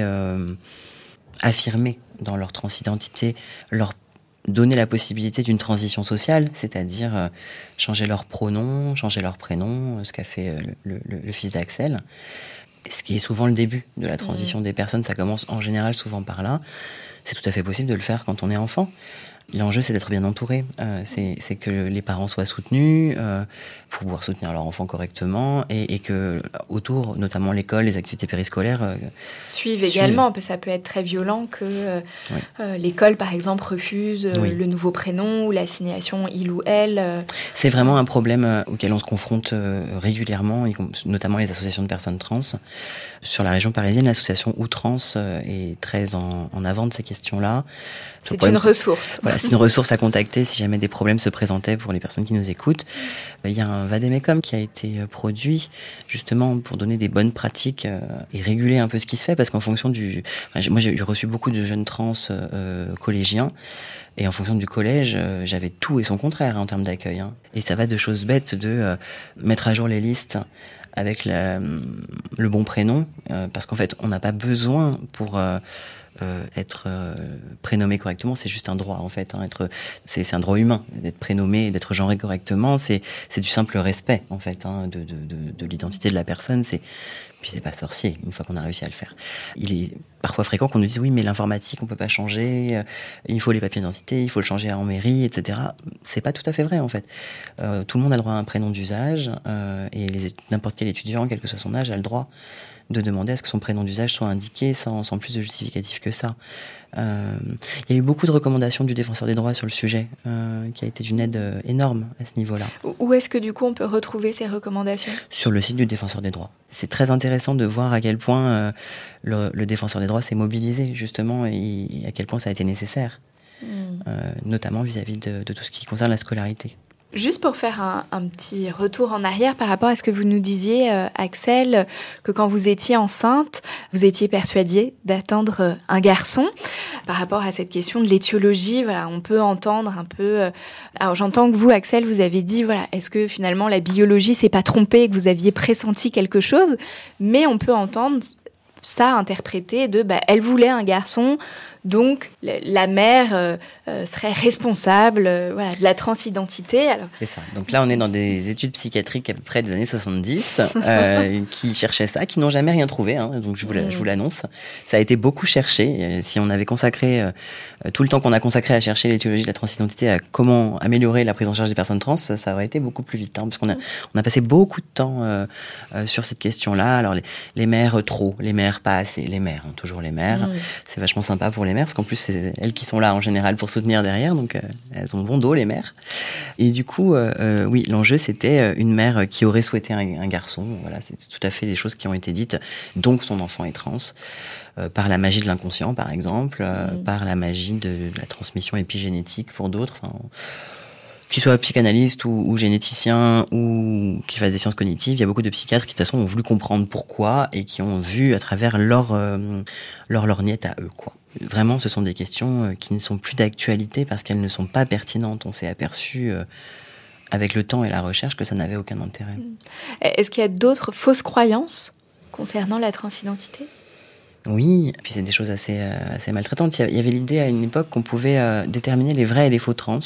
affirmés dans leur transidentité, leur donner la possibilité d'une transition sociale, c'est-à-dire changer leur pronom, changer leur prénom, ce qu'a fait le fils d'Axel. Ce qui est souvent le début de la transition des personnes, ça commence en général souvent par là. C'est tout à fait possible de le faire quand on est enfant. L'enjeu, c'est d'être bien entouré. C'est que les parents soient soutenus pour pouvoir soutenir leur enfant correctement et que autour, notamment l'école, les activités périscolaires suivent également. Parce que ça peut être très violent que l'école, par exemple, refuse le nouveau prénom ou l'assignation il ou elle. C'est vraiment un problème auquel on se confronte régulièrement, notamment les associations de personnes trans. Sur la région parisienne, l'association Outrance est très en avant de ces questions-là. C'est une ressource. Voilà, c'est une ressource à contacter si jamais des problèmes se présentaient pour les personnes qui nous écoutent. Il y a un vadémécum qui a été produit justement pour donner des bonnes pratiques et réguler un peu ce qui se fait, parce qu'en fonction moi j'ai reçu beaucoup de jeunes trans collégiens, et en fonction du collège, j'avais tout et son contraire en termes d'accueil. Et ça va de choses bêtes, de mettre à jour les listes avec le bon prénom, parce qu'en fait on n'a pas besoin pour être prénommé correctement, c'est juste un droit en fait. C'est un droit humain d'être prénommé, d'être genré correctement. C'est du simple respect en fait de l'identité de la personne. Puis c'est pas sorcier une fois qu'on a réussi à le faire. Il est parfois fréquent qu'on nous dise oui mais l'informatique on peut pas changer, il faut les papiers d'identité, il faut le changer en mairie, etc. C'est pas tout à fait vrai en fait. Tout le monde a le droit à un prénom d'usage et n'importe quel étudiant, quel que soit son âge, a le droit de demander à ce que son prénom d'usage soit indiqué sans plus de justificatif que ça. Il y a eu beaucoup de recommandations du Défenseur des droits sur le sujet, qui a été d'une aide énorme à ce niveau-là. Où est-ce que du coup on peut retrouver ces recommandations ? Sur le site du Défenseur des droits. C'est très intéressant de voir à quel point le Défenseur des droits s'est mobilisé justement et à quel point ça a été nécessaire, notamment vis-à-vis de tout ce qui concerne la scolarité. Juste pour faire un petit retour en arrière par rapport à ce que vous nous disiez, Axel, que quand vous étiez enceinte, vous étiez persuadée d'attendre un garçon. Par rapport à cette question de l'étiologie, voilà, on peut entendre un peu... Alors j'entends que vous, Axel, vous avez dit, voilà, est-ce que finalement la biologie s'est pas trompée, que vous aviez pressenti quelque chose ? Mais on peut entendre ça interprété de elle voulait un garçon, donc la mère serait responsable de la transidentité. Alors... C'est ça. Donc là, on est dans des études psychiatriques à peu près des années 70 qui cherchaient ça, qui n'ont jamais rien trouvé. Donc je vous l'annonce. Ça a été beaucoup cherché. Si on avait consacré tout le temps qu'on a consacré à chercher l'étiologie de la transidentité, à comment améliorer la prise en charge des personnes trans, ça aurait été beaucoup plus vite. Parce qu'on a passé beaucoup de temps sur cette question-là. Alors les mères trop, les mères pas assez, les mères, toujours les mères. C'est vachement sympa pour les mères, parce qu'en plus, c'est elles qui sont là en général pour soutenir derrière, donc elles ont bon dos, les mères. Et du coup, oui, l'enjeu, c'était une mère qui aurait souhaité un garçon. Voilà, c'est tout à fait des choses qui ont été dites. Donc, son enfant est trans. Par la magie de l'inconscient, par exemple, par la magie de la transmission épigénétique pour d'autres. Qu'ils soient psychanalystes ou généticiens ou qui fassent des sciences cognitives, il y a beaucoup de psychiatres qui de toute façon ont voulu comprendre pourquoi et qui ont vu à travers leur lorgnette à eux, quoi. Vraiment, ce sont des questions qui ne sont plus d'actualité parce qu'elles ne sont pas pertinentes. On s'est aperçu avec le temps et la recherche que ça n'avait aucun intérêt. Est-ce qu'il y a d'autres fausses croyances concernant la transidentité ? Oui, puis c'est des choses assez maltraitantes. Il y avait l'idée à une époque qu'on pouvait déterminer les vrais et les faux trans.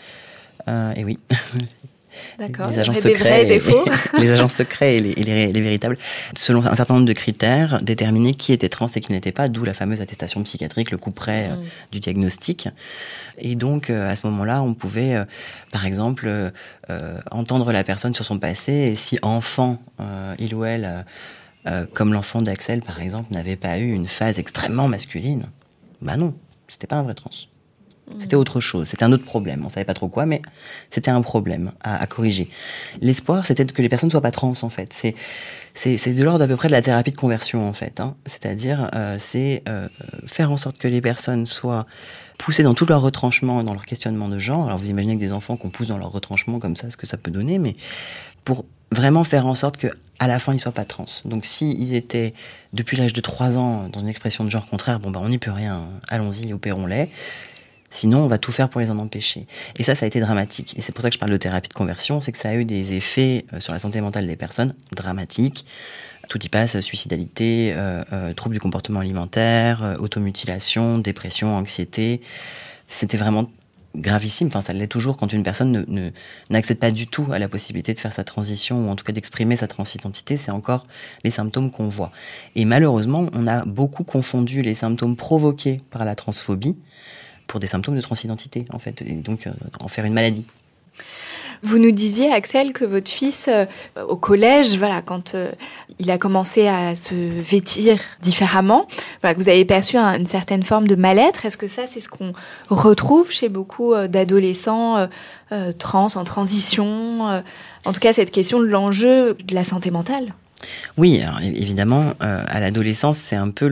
Et oui. D'accord. Les agents secrets, des vrais et des faux. Les agents secrets et les véritables, selon un certain nombre de critères, déterminer qui était trans et qui n'était pas, d'où la fameuse attestation psychiatrique, le couperet du diagnostic. Et donc, à ce moment-là, on pouvait, par exemple, entendre la personne sur son passé, et si enfant, il ou elle, comme l'enfant d'Axel, par exemple, n'avait pas eu une phase extrêmement masculine, non, c'était pas un vrai trans. C'était autre chose, c'était un autre problème. On savait pas trop quoi, mais c'était un problème à corriger. L'espoir, c'était que les personnes ne soient pas trans, en fait. C'est de l'ordre à peu près de la thérapie de conversion, en fait. C'est-à-dire, faire en sorte que les personnes soient poussées dans tout leur retranchement, dans leur questionnement de genre. Alors vous imaginez que des enfants qu'on pousse dans leur retranchement comme ça, ce que ça peut donner, mais pour vraiment faire en sorte que à la fin, ils soient pas trans. Donc s'ils étaient, depuis l'âge de 3 ans, dans une expression de genre contraire, on n'y peut rien, allons-y, opérons-les. Sinon, on va tout faire pour les en empêcher. Et ça a été dramatique. Et c'est pour ça que je parle de thérapie de conversion, c'est que ça a eu des effets sur la santé mentale des personnes dramatiques. Tout y passe, suicidalité, troubles du comportement alimentaire, automutilation, dépression, anxiété. C'était vraiment gravissime. Ça l'est toujours quand une personne n'accède pas du tout à la possibilité de faire sa transition, ou en tout cas d'exprimer sa transidentité. C'est encore les symptômes qu'on voit. Et malheureusement, on a beaucoup confondu les symptômes provoqués par la transphobie pour des symptômes de transidentité, en fait, et donc en faire une maladie. Vous nous disiez, Axel, que votre fils, au collège, voilà, quand il a commencé à se vêtir différemment, voilà, que vous avez perçu une certaine forme de mal-être. Est-ce que ça, c'est ce qu'on retrouve chez beaucoup d'adolescents trans, en transition en tout cas, cette question de l'enjeu de la santé mentale? Oui, alors évidemment, à l'adolescence, c'est un peu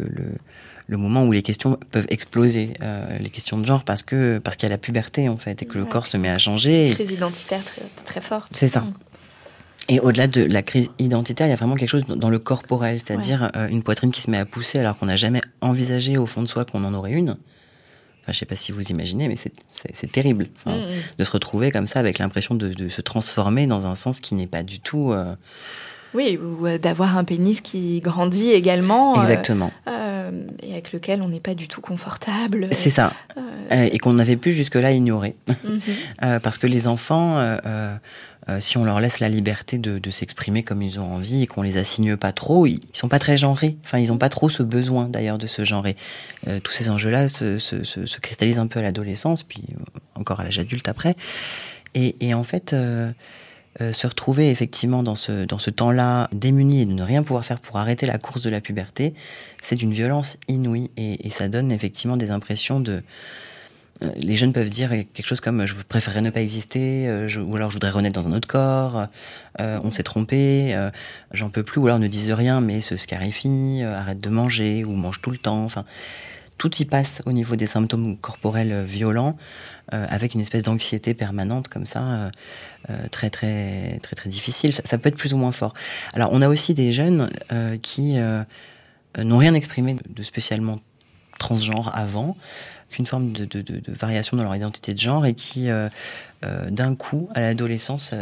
le moment où les questions peuvent exploser, les questions de genre, parce qu'il y a la puberté, en fait, et que le corps se met à changer. Une crise identitaire très, très forte. C'est ça. Et au-delà de la crise identitaire, il y a vraiment quelque chose dans le corporel, c'est-à-dire une poitrine qui se met à pousser alors qu'on n'a jamais envisagé au fond de soi qu'on en aurait une. Enfin, je ne sais pas si vous imaginez, mais c'est terrible de se retrouver comme ça avec l'impression de se transformer dans un sens qui n'est pas du tout... Oui, ou d'avoir un pénis qui grandit également. Exactement. Et avec lequel on n'est pas du tout confortable. C'est ça. Et qu'on n'avait pu jusque-là ignorer. Parce que les enfants, si on leur laisse la liberté de s'exprimer comme ils ont envie et qu'on les assigne pas trop, ils sont pas très genrés. Enfin, ils n'ont pas trop ce besoin d'ailleurs de se genrer. Tous ces enjeux-là se cristallisent un peu à l'adolescence, puis encore à l'âge adulte après. Et en fait... se retrouver effectivement dans ce temps-là démuni et de ne rien pouvoir faire pour arrêter la course de la puberté, c'est d'une violence inouïe et ça donne effectivement des impressions de... les jeunes peuvent dire quelque chose comme « je préférerais ne pas exister » ou alors « je voudrais renaître dans un autre corps »,« on s'est trompé »,« j'en peux plus » ou alors « ne disent rien mais se scarifient »,« arrête de manger » ou « mange tout le temps ». Enfin, tout y passe au niveau des symptômes corporels violents, avec une espèce d'anxiété permanente comme ça, très très très très difficile. Ça peut être plus ou moins fort. Alors on a aussi des jeunes qui n'ont rien exprimé de spécialement transgenre avant, qu'une forme de variation dans leur identité de genre et qui d'un coup à l'adolescence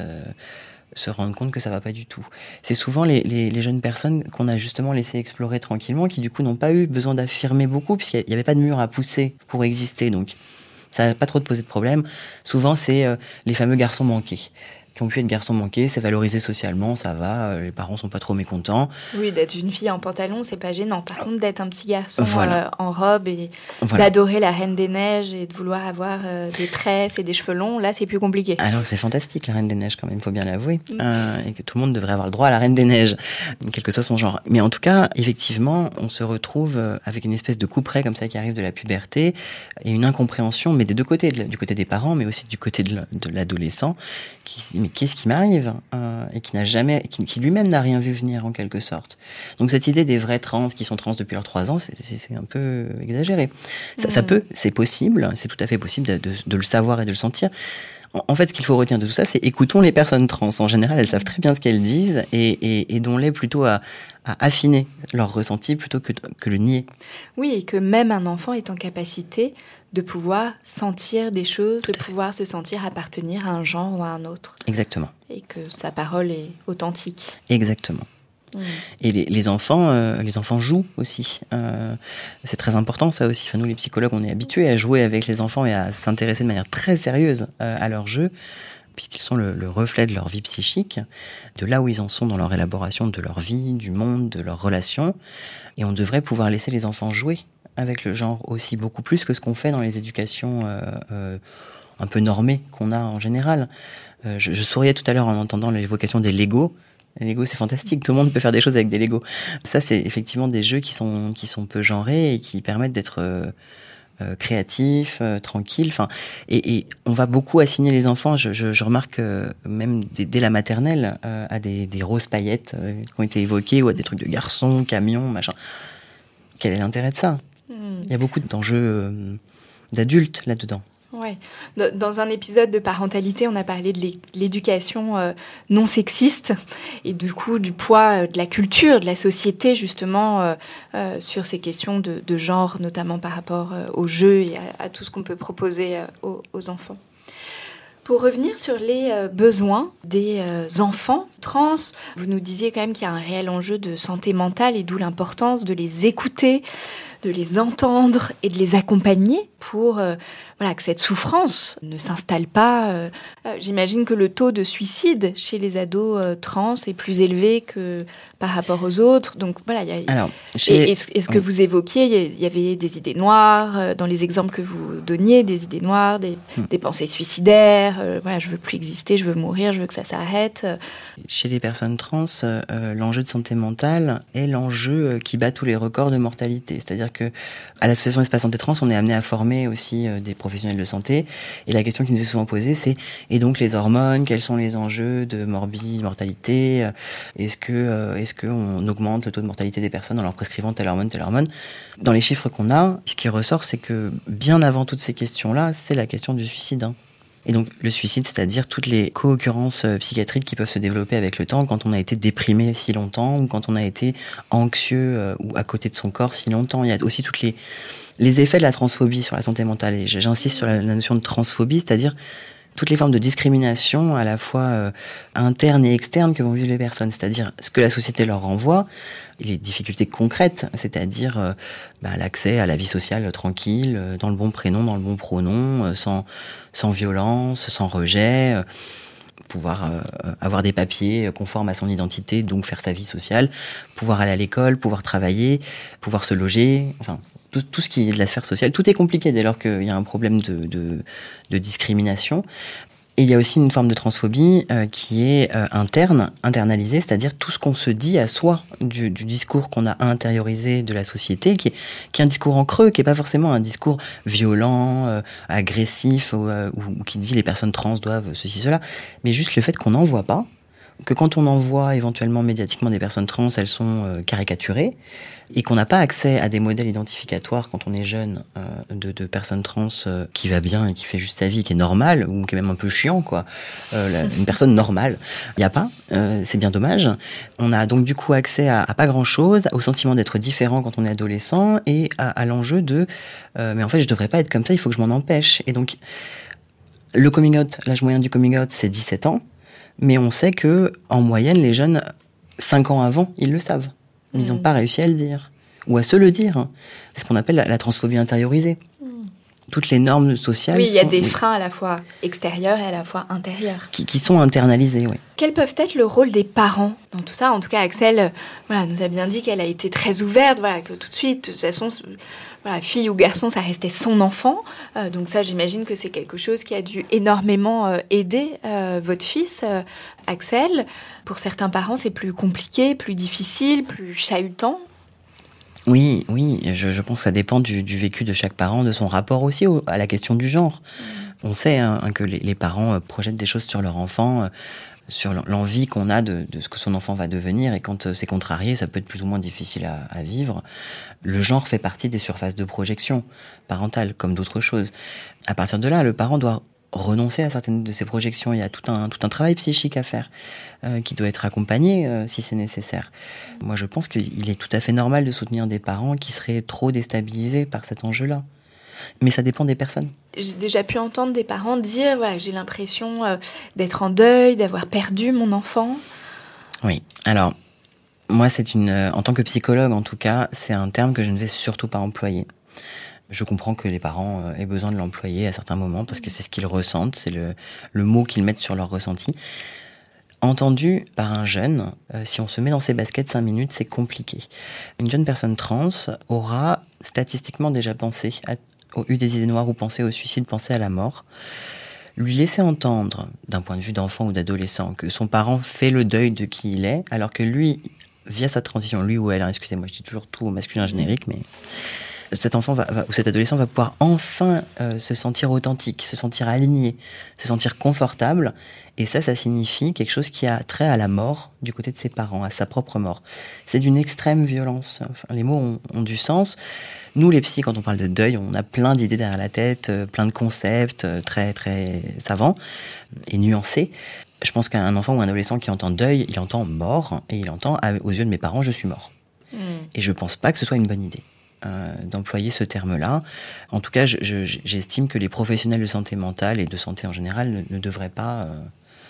se rendent compte que ça va pas du tout. C'est souvent les jeunes personnes qu'on a justement laissé explorer tranquillement, qui du coup n'ont pas eu besoin d'affirmer beaucoup, puisqu'il n'y avait pas de mur à pousser pour exister, donc ça n'a pas trop posé de problème. Souvent c'est les fameux garçons manqués, qui ont pu être garçons manqués, c'est valorisé socialement, ça va, les parents sont pas trop mécontents. Oui, d'être une fille en pantalon, c'est pas gênant. Par contre, d'être un petit garçon en robe et d'adorer la Reine des Neiges et de vouloir avoir des tresses et des cheveux longs, là, c'est plus compliqué. Alors c'est fantastique, la Reine des Neiges, quand même, il faut bien l'avouer. Et que tout le monde devrait avoir le droit à la Reine des Neiges, quel que soit son genre. Mais en tout cas, effectivement, on se retrouve avec une espèce de couperet comme ça qui arrive de la puberté et une incompréhension, mais des deux côtés, du côté des parents, mais aussi du côté de l'adolescent, mais qu'est-ce qui m'arrive et qui n'a jamais, qui lui-même n'a rien vu venir en quelque sorte. Donc cette idée des vrais trans qui sont trans depuis leurs 3 ans, c'est un peu exagéré. Ça peut, c'est possible, c'est tout à fait possible de le savoir et de le sentir. En fait, ce qu'il faut retenir de tout ça, c'est écoutons les personnes trans. En général, elles savent très bien ce qu'elles disent et aidons-les plutôt à affiner leur ressenti plutôt que le nier. Oui, et que même un enfant est en capacité de pouvoir sentir des choses, de pouvoir se sentir appartenir à un genre ou à un autre. Exactement. Et que sa parole est authentique. Exactement. Et les enfants jouent aussi. C'est très important ça aussi. Enfin, nous les psychologues, on est habitués à jouer avec les enfants et à s'intéresser de manière très sérieuse à leur jeu, puisqu'ils sont le reflet de leur vie psychique, de là où ils en sont dans leur élaboration de leur vie, du monde, de leurs relations. Et on devrait pouvoir laisser les enfants jouer avec le genre aussi beaucoup plus que ce qu'on fait dans les éducations un peu normées qu'on a en général. Je souriais tout à l'heure en entendant l'évocation des Legos. Les Legos, c'est fantastique, tout le monde peut faire des choses avec des Legos. Ça, c'est effectivement des jeux qui sont peu genrés et qui permettent d'être créatifs, tranquilles. Enfin, et on va beaucoup assigner les enfants, je remarque même dès la maternelle, à des roses paillettes qui ont été évoquées ou à des trucs de garçons, camions, machin. Quel est l'intérêt de ça ? Il y a beaucoup d'enjeux d'adultes là-dedans. Ouais. Dans un épisode de parentalité, on a parlé de l'éducation non sexiste et du coup du poids de la culture, de la société justement sur ces questions de genre, notamment par rapport aux jeux et à tout ce qu'on peut proposer aux enfants. Pour revenir sur les besoins des enfants trans, vous nous disiez quand même qu'il y a un réel enjeu de santé mentale et d'où l'importance de les écouter, de les entendre et de les accompagner pour que cette souffrance ne s'installe pas. J'imagine que le taux de suicide chez les ados trans est plus élevé que par rapport aux autres. Donc voilà, et ce que vous évoquiez, il y avait des idées noires dans les exemples que vous donniez, des idées noires, des pensées suicidaires. Je veux plus exister, je veux mourir, je veux que ça s'arrête. Chez les personnes trans, l'enjeu de santé mentale est l'enjeu qui bat tous les records de mortalité. C'est-à-dire que à l'association Espace Santé Trans, on est amené à former aussi des professionnels de santé. Et la question qui nous est souvent posée, c'est et donc les hormones, quels sont les enjeux de mortalité? Est-ce qu'on augmente le taux de mortalité des personnes en leur prescrivant telle hormone? Dans les chiffres qu'on a, ce qui ressort, c'est que bien avant toutes ces questions-là, c'est la question du suicide. Et donc le suicide, c'est-à-dire toutes les co-occurrences psychiatriques qui peuvent se développer avec le temps quand on a été déprimé si longtemps ou quand on a été anxieux ou à côté de son corps si longtemps. Il y a aussi toutes les effets de la transphobie sur la santé mentale. Et j'insiste sur la notion de transphobie, c'est-à-dire toutes les formes de discrimination à la fois interne et externe que vont vivre les personnes, c'est-à-dire ce que la société leur renvoie, les difficultés concrètes, c'est-à-dire l'accès à la vie sociale tranquille, dans le bon prénom, dans le bon pronom, sans violence, sans rejet, pouvoir avoir des papiers conformes à son identité, donc faire sa vie sociale, pouvoir aller à l'école, pouvoir travailler, pouvoir se loger, enfin tout ce qui est de la sphère sociale, tout est compliqué dès lors qu'il y a un problème de discrimination. Et il y a aussi une forme de transphobie qui est internalisée, c'est-à-dire tout ce qu'on se dit à soi du discours qu'on a intériorisé de la société, qui est un discours en creux, qui n'est pas forcément un discours violent, agressif, ou qui dit les personnes trans doivent ceci, cela, mais juste le fait qu'on n'en voit pas, que quand on envoie éventuellement médiatiquement des personnes trans, elles sont caricaturées, et qu'on n'a pas accès à des modèles identificatoires quand on est jeune de personnes trans qui va bien et qui fait juste sa vie, qui est normale, ou qui est même un peu chiant, quoi. Une personne normale, il n'y a pas, c'est bien dommage. On a donc du coup accès à pas grand-chose, au sentiment d'être différent quand on est adolescent, et à l'enjeu de mais en fait je devrais pas être comme ça, il faut que je m'en empêche. Et donc le coming out, l'âge moyen du coming out, c'est 17 ans. Mais on sait que, en moyenne, les jeunes, 5 ans avant, ils le savent. Mais ils n'ont pas réussi à le dire. Ou à se le dire. C'est ce qu'on appelle la transphobie intériorisée. Toutes les normes sociales. Oui, il y a des freins à la fois extérieurs et à la fois intérieurs. Qui sont internalisés, oui. Quels peuvent être le rôle des parents dans tout ça? En tout cas, Axelle nous a bien dit qu'elle a été très ouverte, que tout de suite, de toute façon, fille ou garçon, ça restait son enfant. Donc ça, j'imagine que c'est quelque chose qui a dû énormément aider votre fils, Axelle. Pour certains parents, c'est plus compliqué, plus difficile, plus chahutant. Oui, je pense que ça dépend du vécu de chaque parent, de son rapport aussi à la question du genre. On sait que les parents projettent des choses sur leur enfant, sur l'envie qu'on a de ce que son enfant va devenir, et quand c'est contrarié, ça peut être plus ou moins difficile à vivre. Le genre fait partie des surfaces de projection parentale, comme d'autres choses. À partir de là, le parent doit renoncer à certaines de ces projections. Il y a tout un travail psychique à faire, qui doit être accompagné si c'est nécessaire. Moi, je pense qu'il est tout à fait normal de soutenir des parents qui seraient trop déstabilisés par cet enjeu-là. Mais ça dépend des personnes. J'ai déjà pu entendre des parents dire j'ai l'impression d'être en deuil, d'avoir perdu mon enfant. Oui, alors, moi, en tant que psychologue, en tout cas, c'est un terme que je ne vais surtout pas employer. Je comprends que les parents aient besoin de l'employer à certains moments parce que c'est ce qu'ils ressentent, c'est le mot qu'ils mettent sur leur ressenti. Entendu par un jeune, si on se met dans ses baskets 5 minutes, c'est compliqué. Une jeune personne trans aura statistiquement déjà eu des idées noires ou pensé au suicide, pensé à la mort. Lui laisser entendre, d'un point de vue d'enfant ou d'adolescent, que son parent fait le deuil de qui il est, alors que lui, via sa transition, lui ou elle, excusez-moi, je dis toujours tout au masculin générique, mais cet enfant ou cet adolescent va pouvoir enfin se sentir authentique, se sentir aligné, se sentir confortable. Et ça signifie quelque chose qui a trait à la mort du côté de ses parents, à sa propre mort. C'est d'une extrême violence. Enfin, les mots ont du sens. Nous, les psys, quand on parle de deuil, on a plein d'idées derrière la tête, plein de concepts très, très savants et nuancés. Je pense qu'un enfant ou un adolescent qui entend deuil, il entend mort, et il entend aux yeux de mes parents, je suis mort. Et je pense pas que ce soit une bonne idée d'employer ce terme-là. En tout cas, j'estime que les professionnels de santé mentale et de santé en général ne devraient pas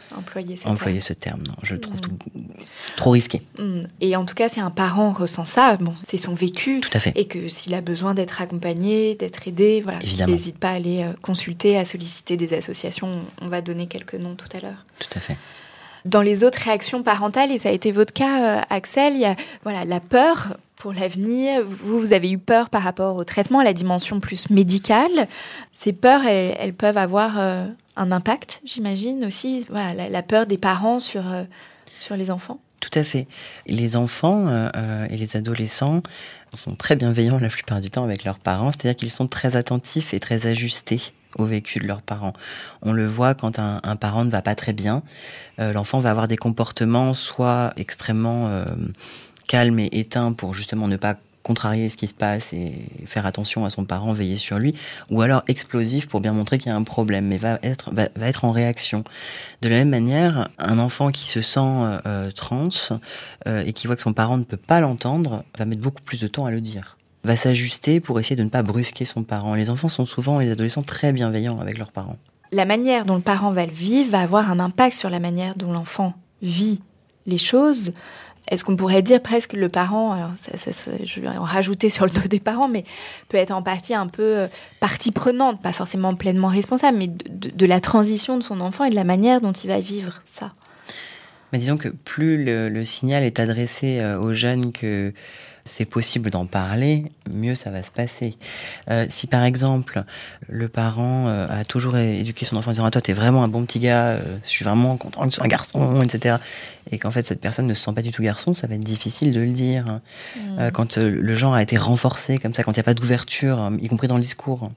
employer ce terme. Non, je le trouve trop risqué. Et en tout cas, si un parent ressent ça, bon, c'est son vécu. Tout à fait. Et que s'il a besoin d'être accompagné, d'être aidé, voilà, il n'hésite pas à aller consulter, à solliciter des associations. On va donner quelques noms tout à l'heure. Tout à fait. Dans les autres réactions parentales, et ça a été votre cas, Axel, il y a la peur pour l'avenir. Vous avez eu peur par rapport au traitement, à la dimension plus médicale. Ces peurs, elles peuvent avoir un impact, j'imagine aussi. Voilà, la peur des parents sur les enfants. Tout à fait. Les enfants et les adolescents sont très bienveillants la plupart du temps avec leurs parents, c'est-à-dire qu'ils sont très attentifs et très ajustés au vécu de leurs parents. On le voit quand un parent ne va pas très bien, l'enfant va avoir des comportements soit extrêmement calmes et éteints pour justement ne pas contrarier ce qui se passe et faire attention à son parent, veiller sur lui, ou alors explosif pour bien montrer qu'il y a un problème, mais va être en réaction. De la même manière, un enfant qui se sent trans et qui voit que son parent ne peut pas l'entendre, va mettre beaucoup plus de temps à le dire. Va s'ajuster pour essayer de ne pas brusquer son parent. Les enfants sont souvent, et les adolescents, très bienveillants avec leurs parents. La manière dont le parent va le vivre va avoir un impact sur la manière dont l'enfant vit les choses. Est-ce qu'on pourrait dire presque le parent, alors je vais en rajouter sur le dos des parents, mais peut être en partie un peu partie prenante, pas forcément pleinement responsable, mais de la transition de son enfant et de la manière dont il va vivre ça. Mais disons que plus le signal est adressé aux jeunes que c'est possible d'en parler, mieux ça va se passer. Si par exemple, le parent a toujours éduqué son enfant en disant « Ah, toi, t'es vraiment un bon petit gars, je suis vraiment content que tu sois un garçon, etc. » et qu'en fait, cette personne ne se sent pas du tout garçon, ça va être difficile de le dire. Quand le genre a été renforcé comme ça, quand il n'y a pas d'ouverture, y compris dans le discours.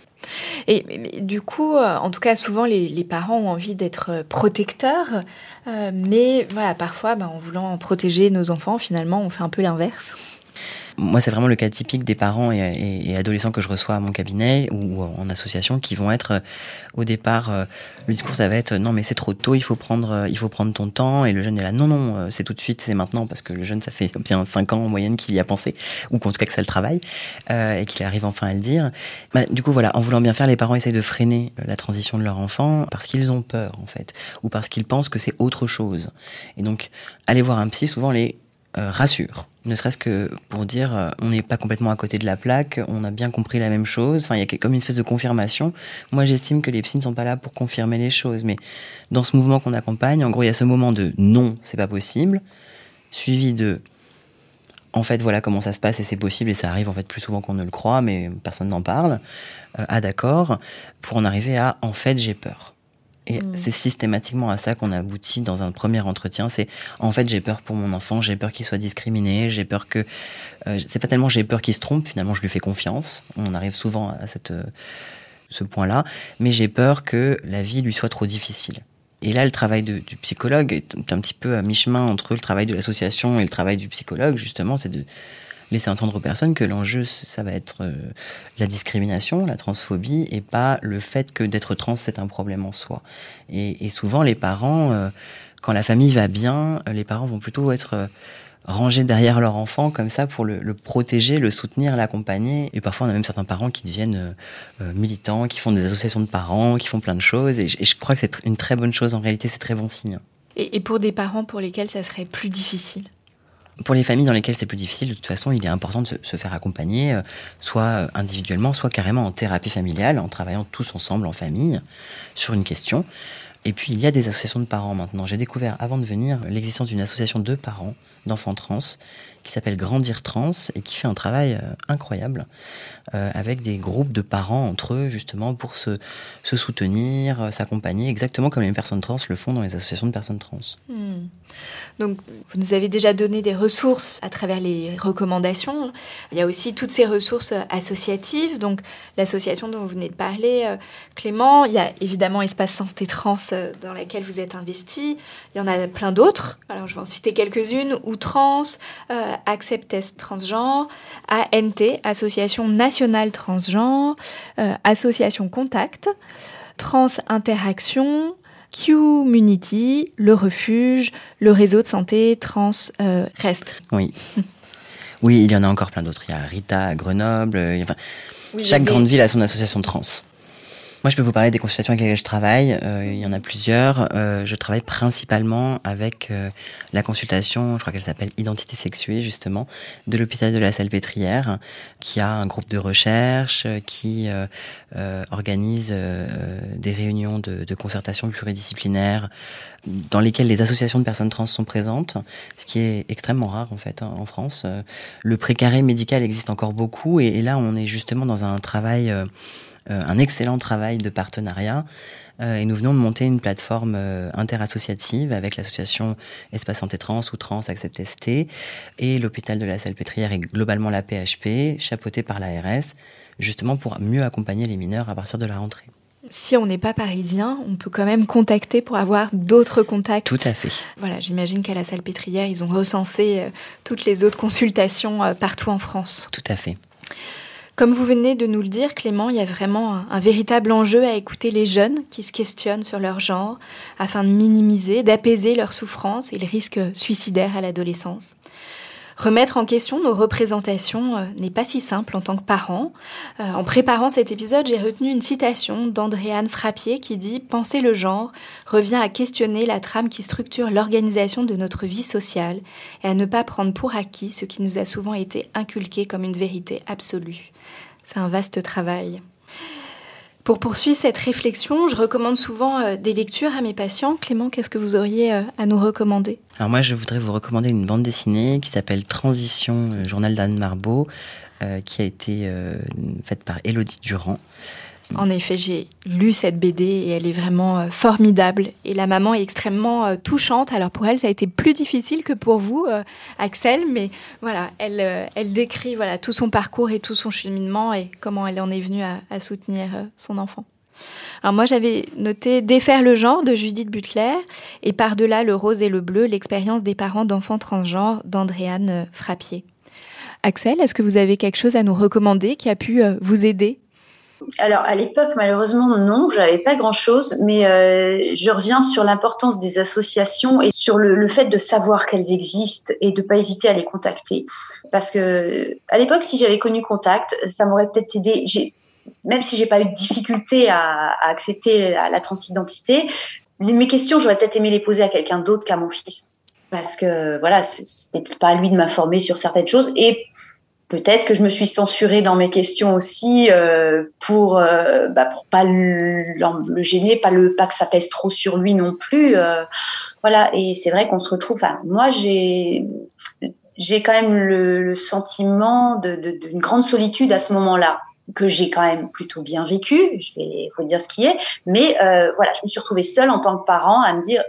Et du coup, en tout cas, souvent, les parents ont envie d'être protecteurs, mais voilà, parfois, en voulant protéger nos enfants, finalement, on fait un peu l'inverse. Moi, c'est vraiment le cas typique des parents et adolescents que je reçois à mon cabinet ou en association qui vont être, au départ, le discours, ça va être « Non, mais c'est trop tôt, il faut prendre ton temps ». Et le jeune est là « Non, c'est tout de suite, c'est maintenant », parce que le jeune, ça fait bien 5 ans en moyenne qu'il y a pensé, ou qu'en tout cas que ça le travaille, et qu'il arrive enfin à le dire. Du coup, voilà, en voulant bien faire, les parents essayent de freiner la transition de leur enfant parce qu'ils ont peur, en fait, ou parce qu'ils pensent que c'est autre chose. Et donc, aller voir un psy, souvent, les rassure. Ne serait-ce que pour dire on n'est pas complètement à côté de la plaque, on a bien compris la même chose. Enfin, il y a comme une espèce de confirmation. Moi, j'estime que les psys ne sont pas là pour confirmer les choses. Mais dans ce mouvement qu'on accompagne, en gros, il y a ce moment de non, c'est pas possible, suivi de en fait, voilà comment ça se passe et c'est possible et ça arrive en fait plus souvent qu'on ne le croit, mais personne n'en parle. Ah d'accord, pour en arriver à en fait, j'ai peur. Et c'est systématiquement à ça qu'on aboutit dans un premier entretien. C'est en fait j'ai peur pour mon enfant, j'ai peur qu'il soit discriminé, j'ai peur que c'est pas tellement j'ai peur qu'il se trompe, finalement je lui fais confiance. On arrive souvent à ce point-là, mais j'ai peur que la vie lui soit trop difficile. Et là, le travail du psychologue est un petit peu à mi-chemin entre le travail de l'association et le travail du psychologue. Justement, c'est de laisser entendre aux personnes que l'enjeu, ça va être la discrimination, la transphobie, et pas le fait que d'être trans, c'est un problème en soi. Et souvent, les parents, quand la famille va bien, les parents vont plutôt être rangés derrière leur enfant, comme ça, pour le protéger, le soutenir, l'accompagner. Et parfois, on a même certains parents qui deviennent militants, qui font des associations de parents, qui font plein de choses. Et je crois que c'est une très bonne chose. En réalité, c'est très bon signe. Et pour des parents pour lesquels ça serait plus difficile ? Pour les familles dans lesquelles c'est plus difficile, de toute façon, il est important de se faire accompagner, soit individuellement, soit carrément en thérapie familiale, en travaillant tous ensemble en famille sur une question. Et puis, il y a des associations de parents maintenant. J'ai découvert, avant de venir, l'existence d'une association de parents d'enfants trans qui s'appelle Grandir Trans et qui fait un travail incroyable avec des groupes de parents entre eux, justement, pour se soutenir, s'accompagner, exactement comme les personnes trans le font dans les associations de personnes trans. Donc, vous nous avez déjà donné des ressources à travers les recommandations. Il y a aussi toutes ces ressources associatives. Donc, l'association dont vous venez de parler, Clément, il y a évidemment Espace Santé Trans dans laquelle vous êtes investi. Il y en a plein d'autres. Alors, je vais en citer quelques-unes. Outrans, Acceptest Transgenre, ANT, Association Nationale Transgenre, Association Contact, Trans Interaction, Q-Munity, Le Refuge, le réseau de santé trans Reste. Oui. Oui, il y en a encore plein d'autres. Il y a Rita à Grenoble. Chaque grande ville a son association trans. Moi, je peux vous parler des consultations avec lesquelles je travaille. Il y en a plusieurs. Je travaille principalement avec la consultation, je crois qu'elle s'appelle Identité sexuée, justement, de l'hôpital de la Salpêtrière, qui a un groupe de recherche, qui organise des réunions de concertation pluridisciplinaires dans lesquelles les associations de personnes trans sont présentes, ce qui est extrêmement rare, en fait, en France. Le précaré médical existe encore beaucoup, et là, on est justement dans un travail... un excellent travail de partenariat et nous venons de monter une plateforme interassociative avec l'association Espace Santé Trans ou Trans Accept ST et l'hôpital de la Salpêtrière et globalement la PHP, chapeautée par l'ARS, justement pour mieux accompagner les mineurs à partir de la rentrée. Si on n'est pas parisien, on peut quand même contacter pour avoir d'autres contacts. Tout à fait. Voilà, j'imagine qu'à la Salpêtrière, ils ont recensé toutes les autres consultations partout en France. Tout à fait. Comme vous venez de nous le dire, Clément, il y a vraiment un véritable enjeu à écouter les jeunes qui se questionnent sur leur genre afin de minimiser, d'apaiser leur souffrance et le risque suicidaire à l'adolescence. Remettre en question nos représentations n'est pas si simple en tant que parent. En préparant cet épisode, j'ai retenu une citation d'Andréane Frappier qui dit « Penser le genre revient à questionner la trame qui structure l'organisation de notre vie sociale et à ne pas prendre pour acquis ce qui nous a souvent été inculqué comme une vérité absolue. » C'est un vaste travail. Pour poursuivre cette réflexion, je recommande souvent des lectures à mes patients. Clément, qu'est-ce que vous auriez à nous recommander ? Alors moi, je voudrais vous recommander une bande dessinée qui s'appelle Transition, journal d'Anne Marbeau, qui a été faite par Élodie Durand. En effet, j'ai lu cette BD et elle est vraiment formidable. Et la maman est extrêmement touchante. Alors pour elle, ça a été plus difficile que pour vous, Axel. Mais voilà, elle décrit tout son parcours et tout son cheminement et comment elle en est venue à soutenir son enfant. Alors moi, j'avais noté Défaire le genre de Judith Butler et Par-delà le rose et le bleu, l'expérience des parents d'enfants transgenres d'Andréane Frappier. Axel, est-ce que vous avez quelque chose à nous recommander qui a pu vous aider ? Alors, à l'époque, malheureusement, non, j'avais pas grand-chose, mais je reviens sur l'importance des associations et sur le fait de savoir qu'elles existent et de pas hésiter à les contacter. Parce que, à l'époque, si j'avais connu Contact, ça m'aurait peut-être aidé. Même si j'ai pas eu de difficulté à accepter la transidentité, mes questions, j'aurais peut-être aimé les poser à quelqu'un d'autre qu'à mon fils. Parce que, voilà, c'était pas à lui de m'informer sur certaines choses et peut-être que je me suis censurée dans mes questions aussi pour pas le gêner, pas que ça pèse trop sur lui non plus. Voilà, et c'est vrai qu'on se retrouve. Enfin, moi, j'ai quand même le sentiment d'une grande solitude à ce moment-là, que j'ai quand même plutôt bien vécu. Il faut dire ce qui est. Mais je me suis retrouvée seule en tant que parent à me dire.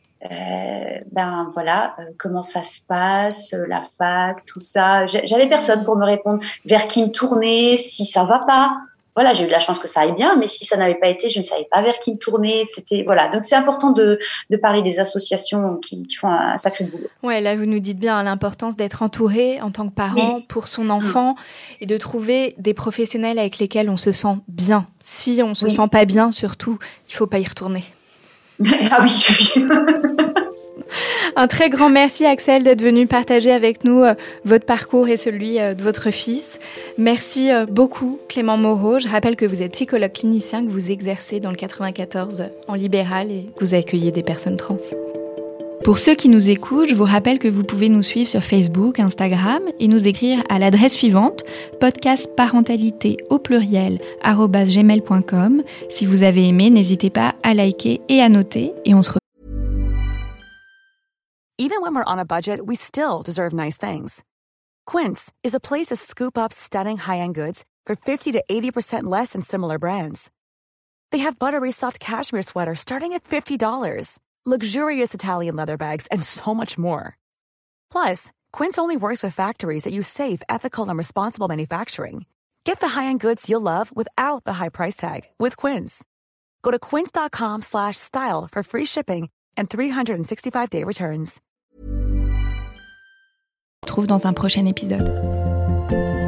Comment ça se passe, la fac, tout ça. J'avais personne pour me répondre vers qui me tourner, si ça va pas. Voilà, j'ai eu de la chance que ça aille bien, mais si ça n'avait pas été, je ne savais pas vers qui me tourner. Donc c'est important de parler des associations qui font un sacré boulot. Ouais, là vous nous dites bien l'importance d'être entouré en tant que parent pour son enfant et de trouver des professionnels avec lesquels on se sent bien. Si on se sent pas bien, surtout, il faut pas y retourner. Ah oui. Un très grand merci Axel d'être venu partager avec nous votre parcours et celui de votre fils. Merci beaucoup Clément Moreau. Je rappelle que vous êtes psychologue clinicien, que vous exercez dans le 94 en libéral et que vous accueillez des personnes trans. Pour ceux qui nous écoutent, je vous rappelle que vous pouvez nous suivre sur Facebook, Instagram et nous écrire à l'adresse suivante podcastparentalité@gmail.com. Si vous avez aimé, n'hésitez pas à liker et à noter et on se retrouve. Even when we're on a budget, we still deserve nice things. Quince is a place to scoop up stunning high-end goods for 50 to 80% less than similar brands. They have buttery soft cashmere sweaters starting at $50. Luxurious Italian leather bags, and so much more. Plus, Quince only works with factories that use safe, ethical, and responsible manufacturing. Get the high-end goods you'll love without the high price tag with Quince. Go to quince.com/style for free shipping and 365-day returns. On se retrouve dans un prochain épisode.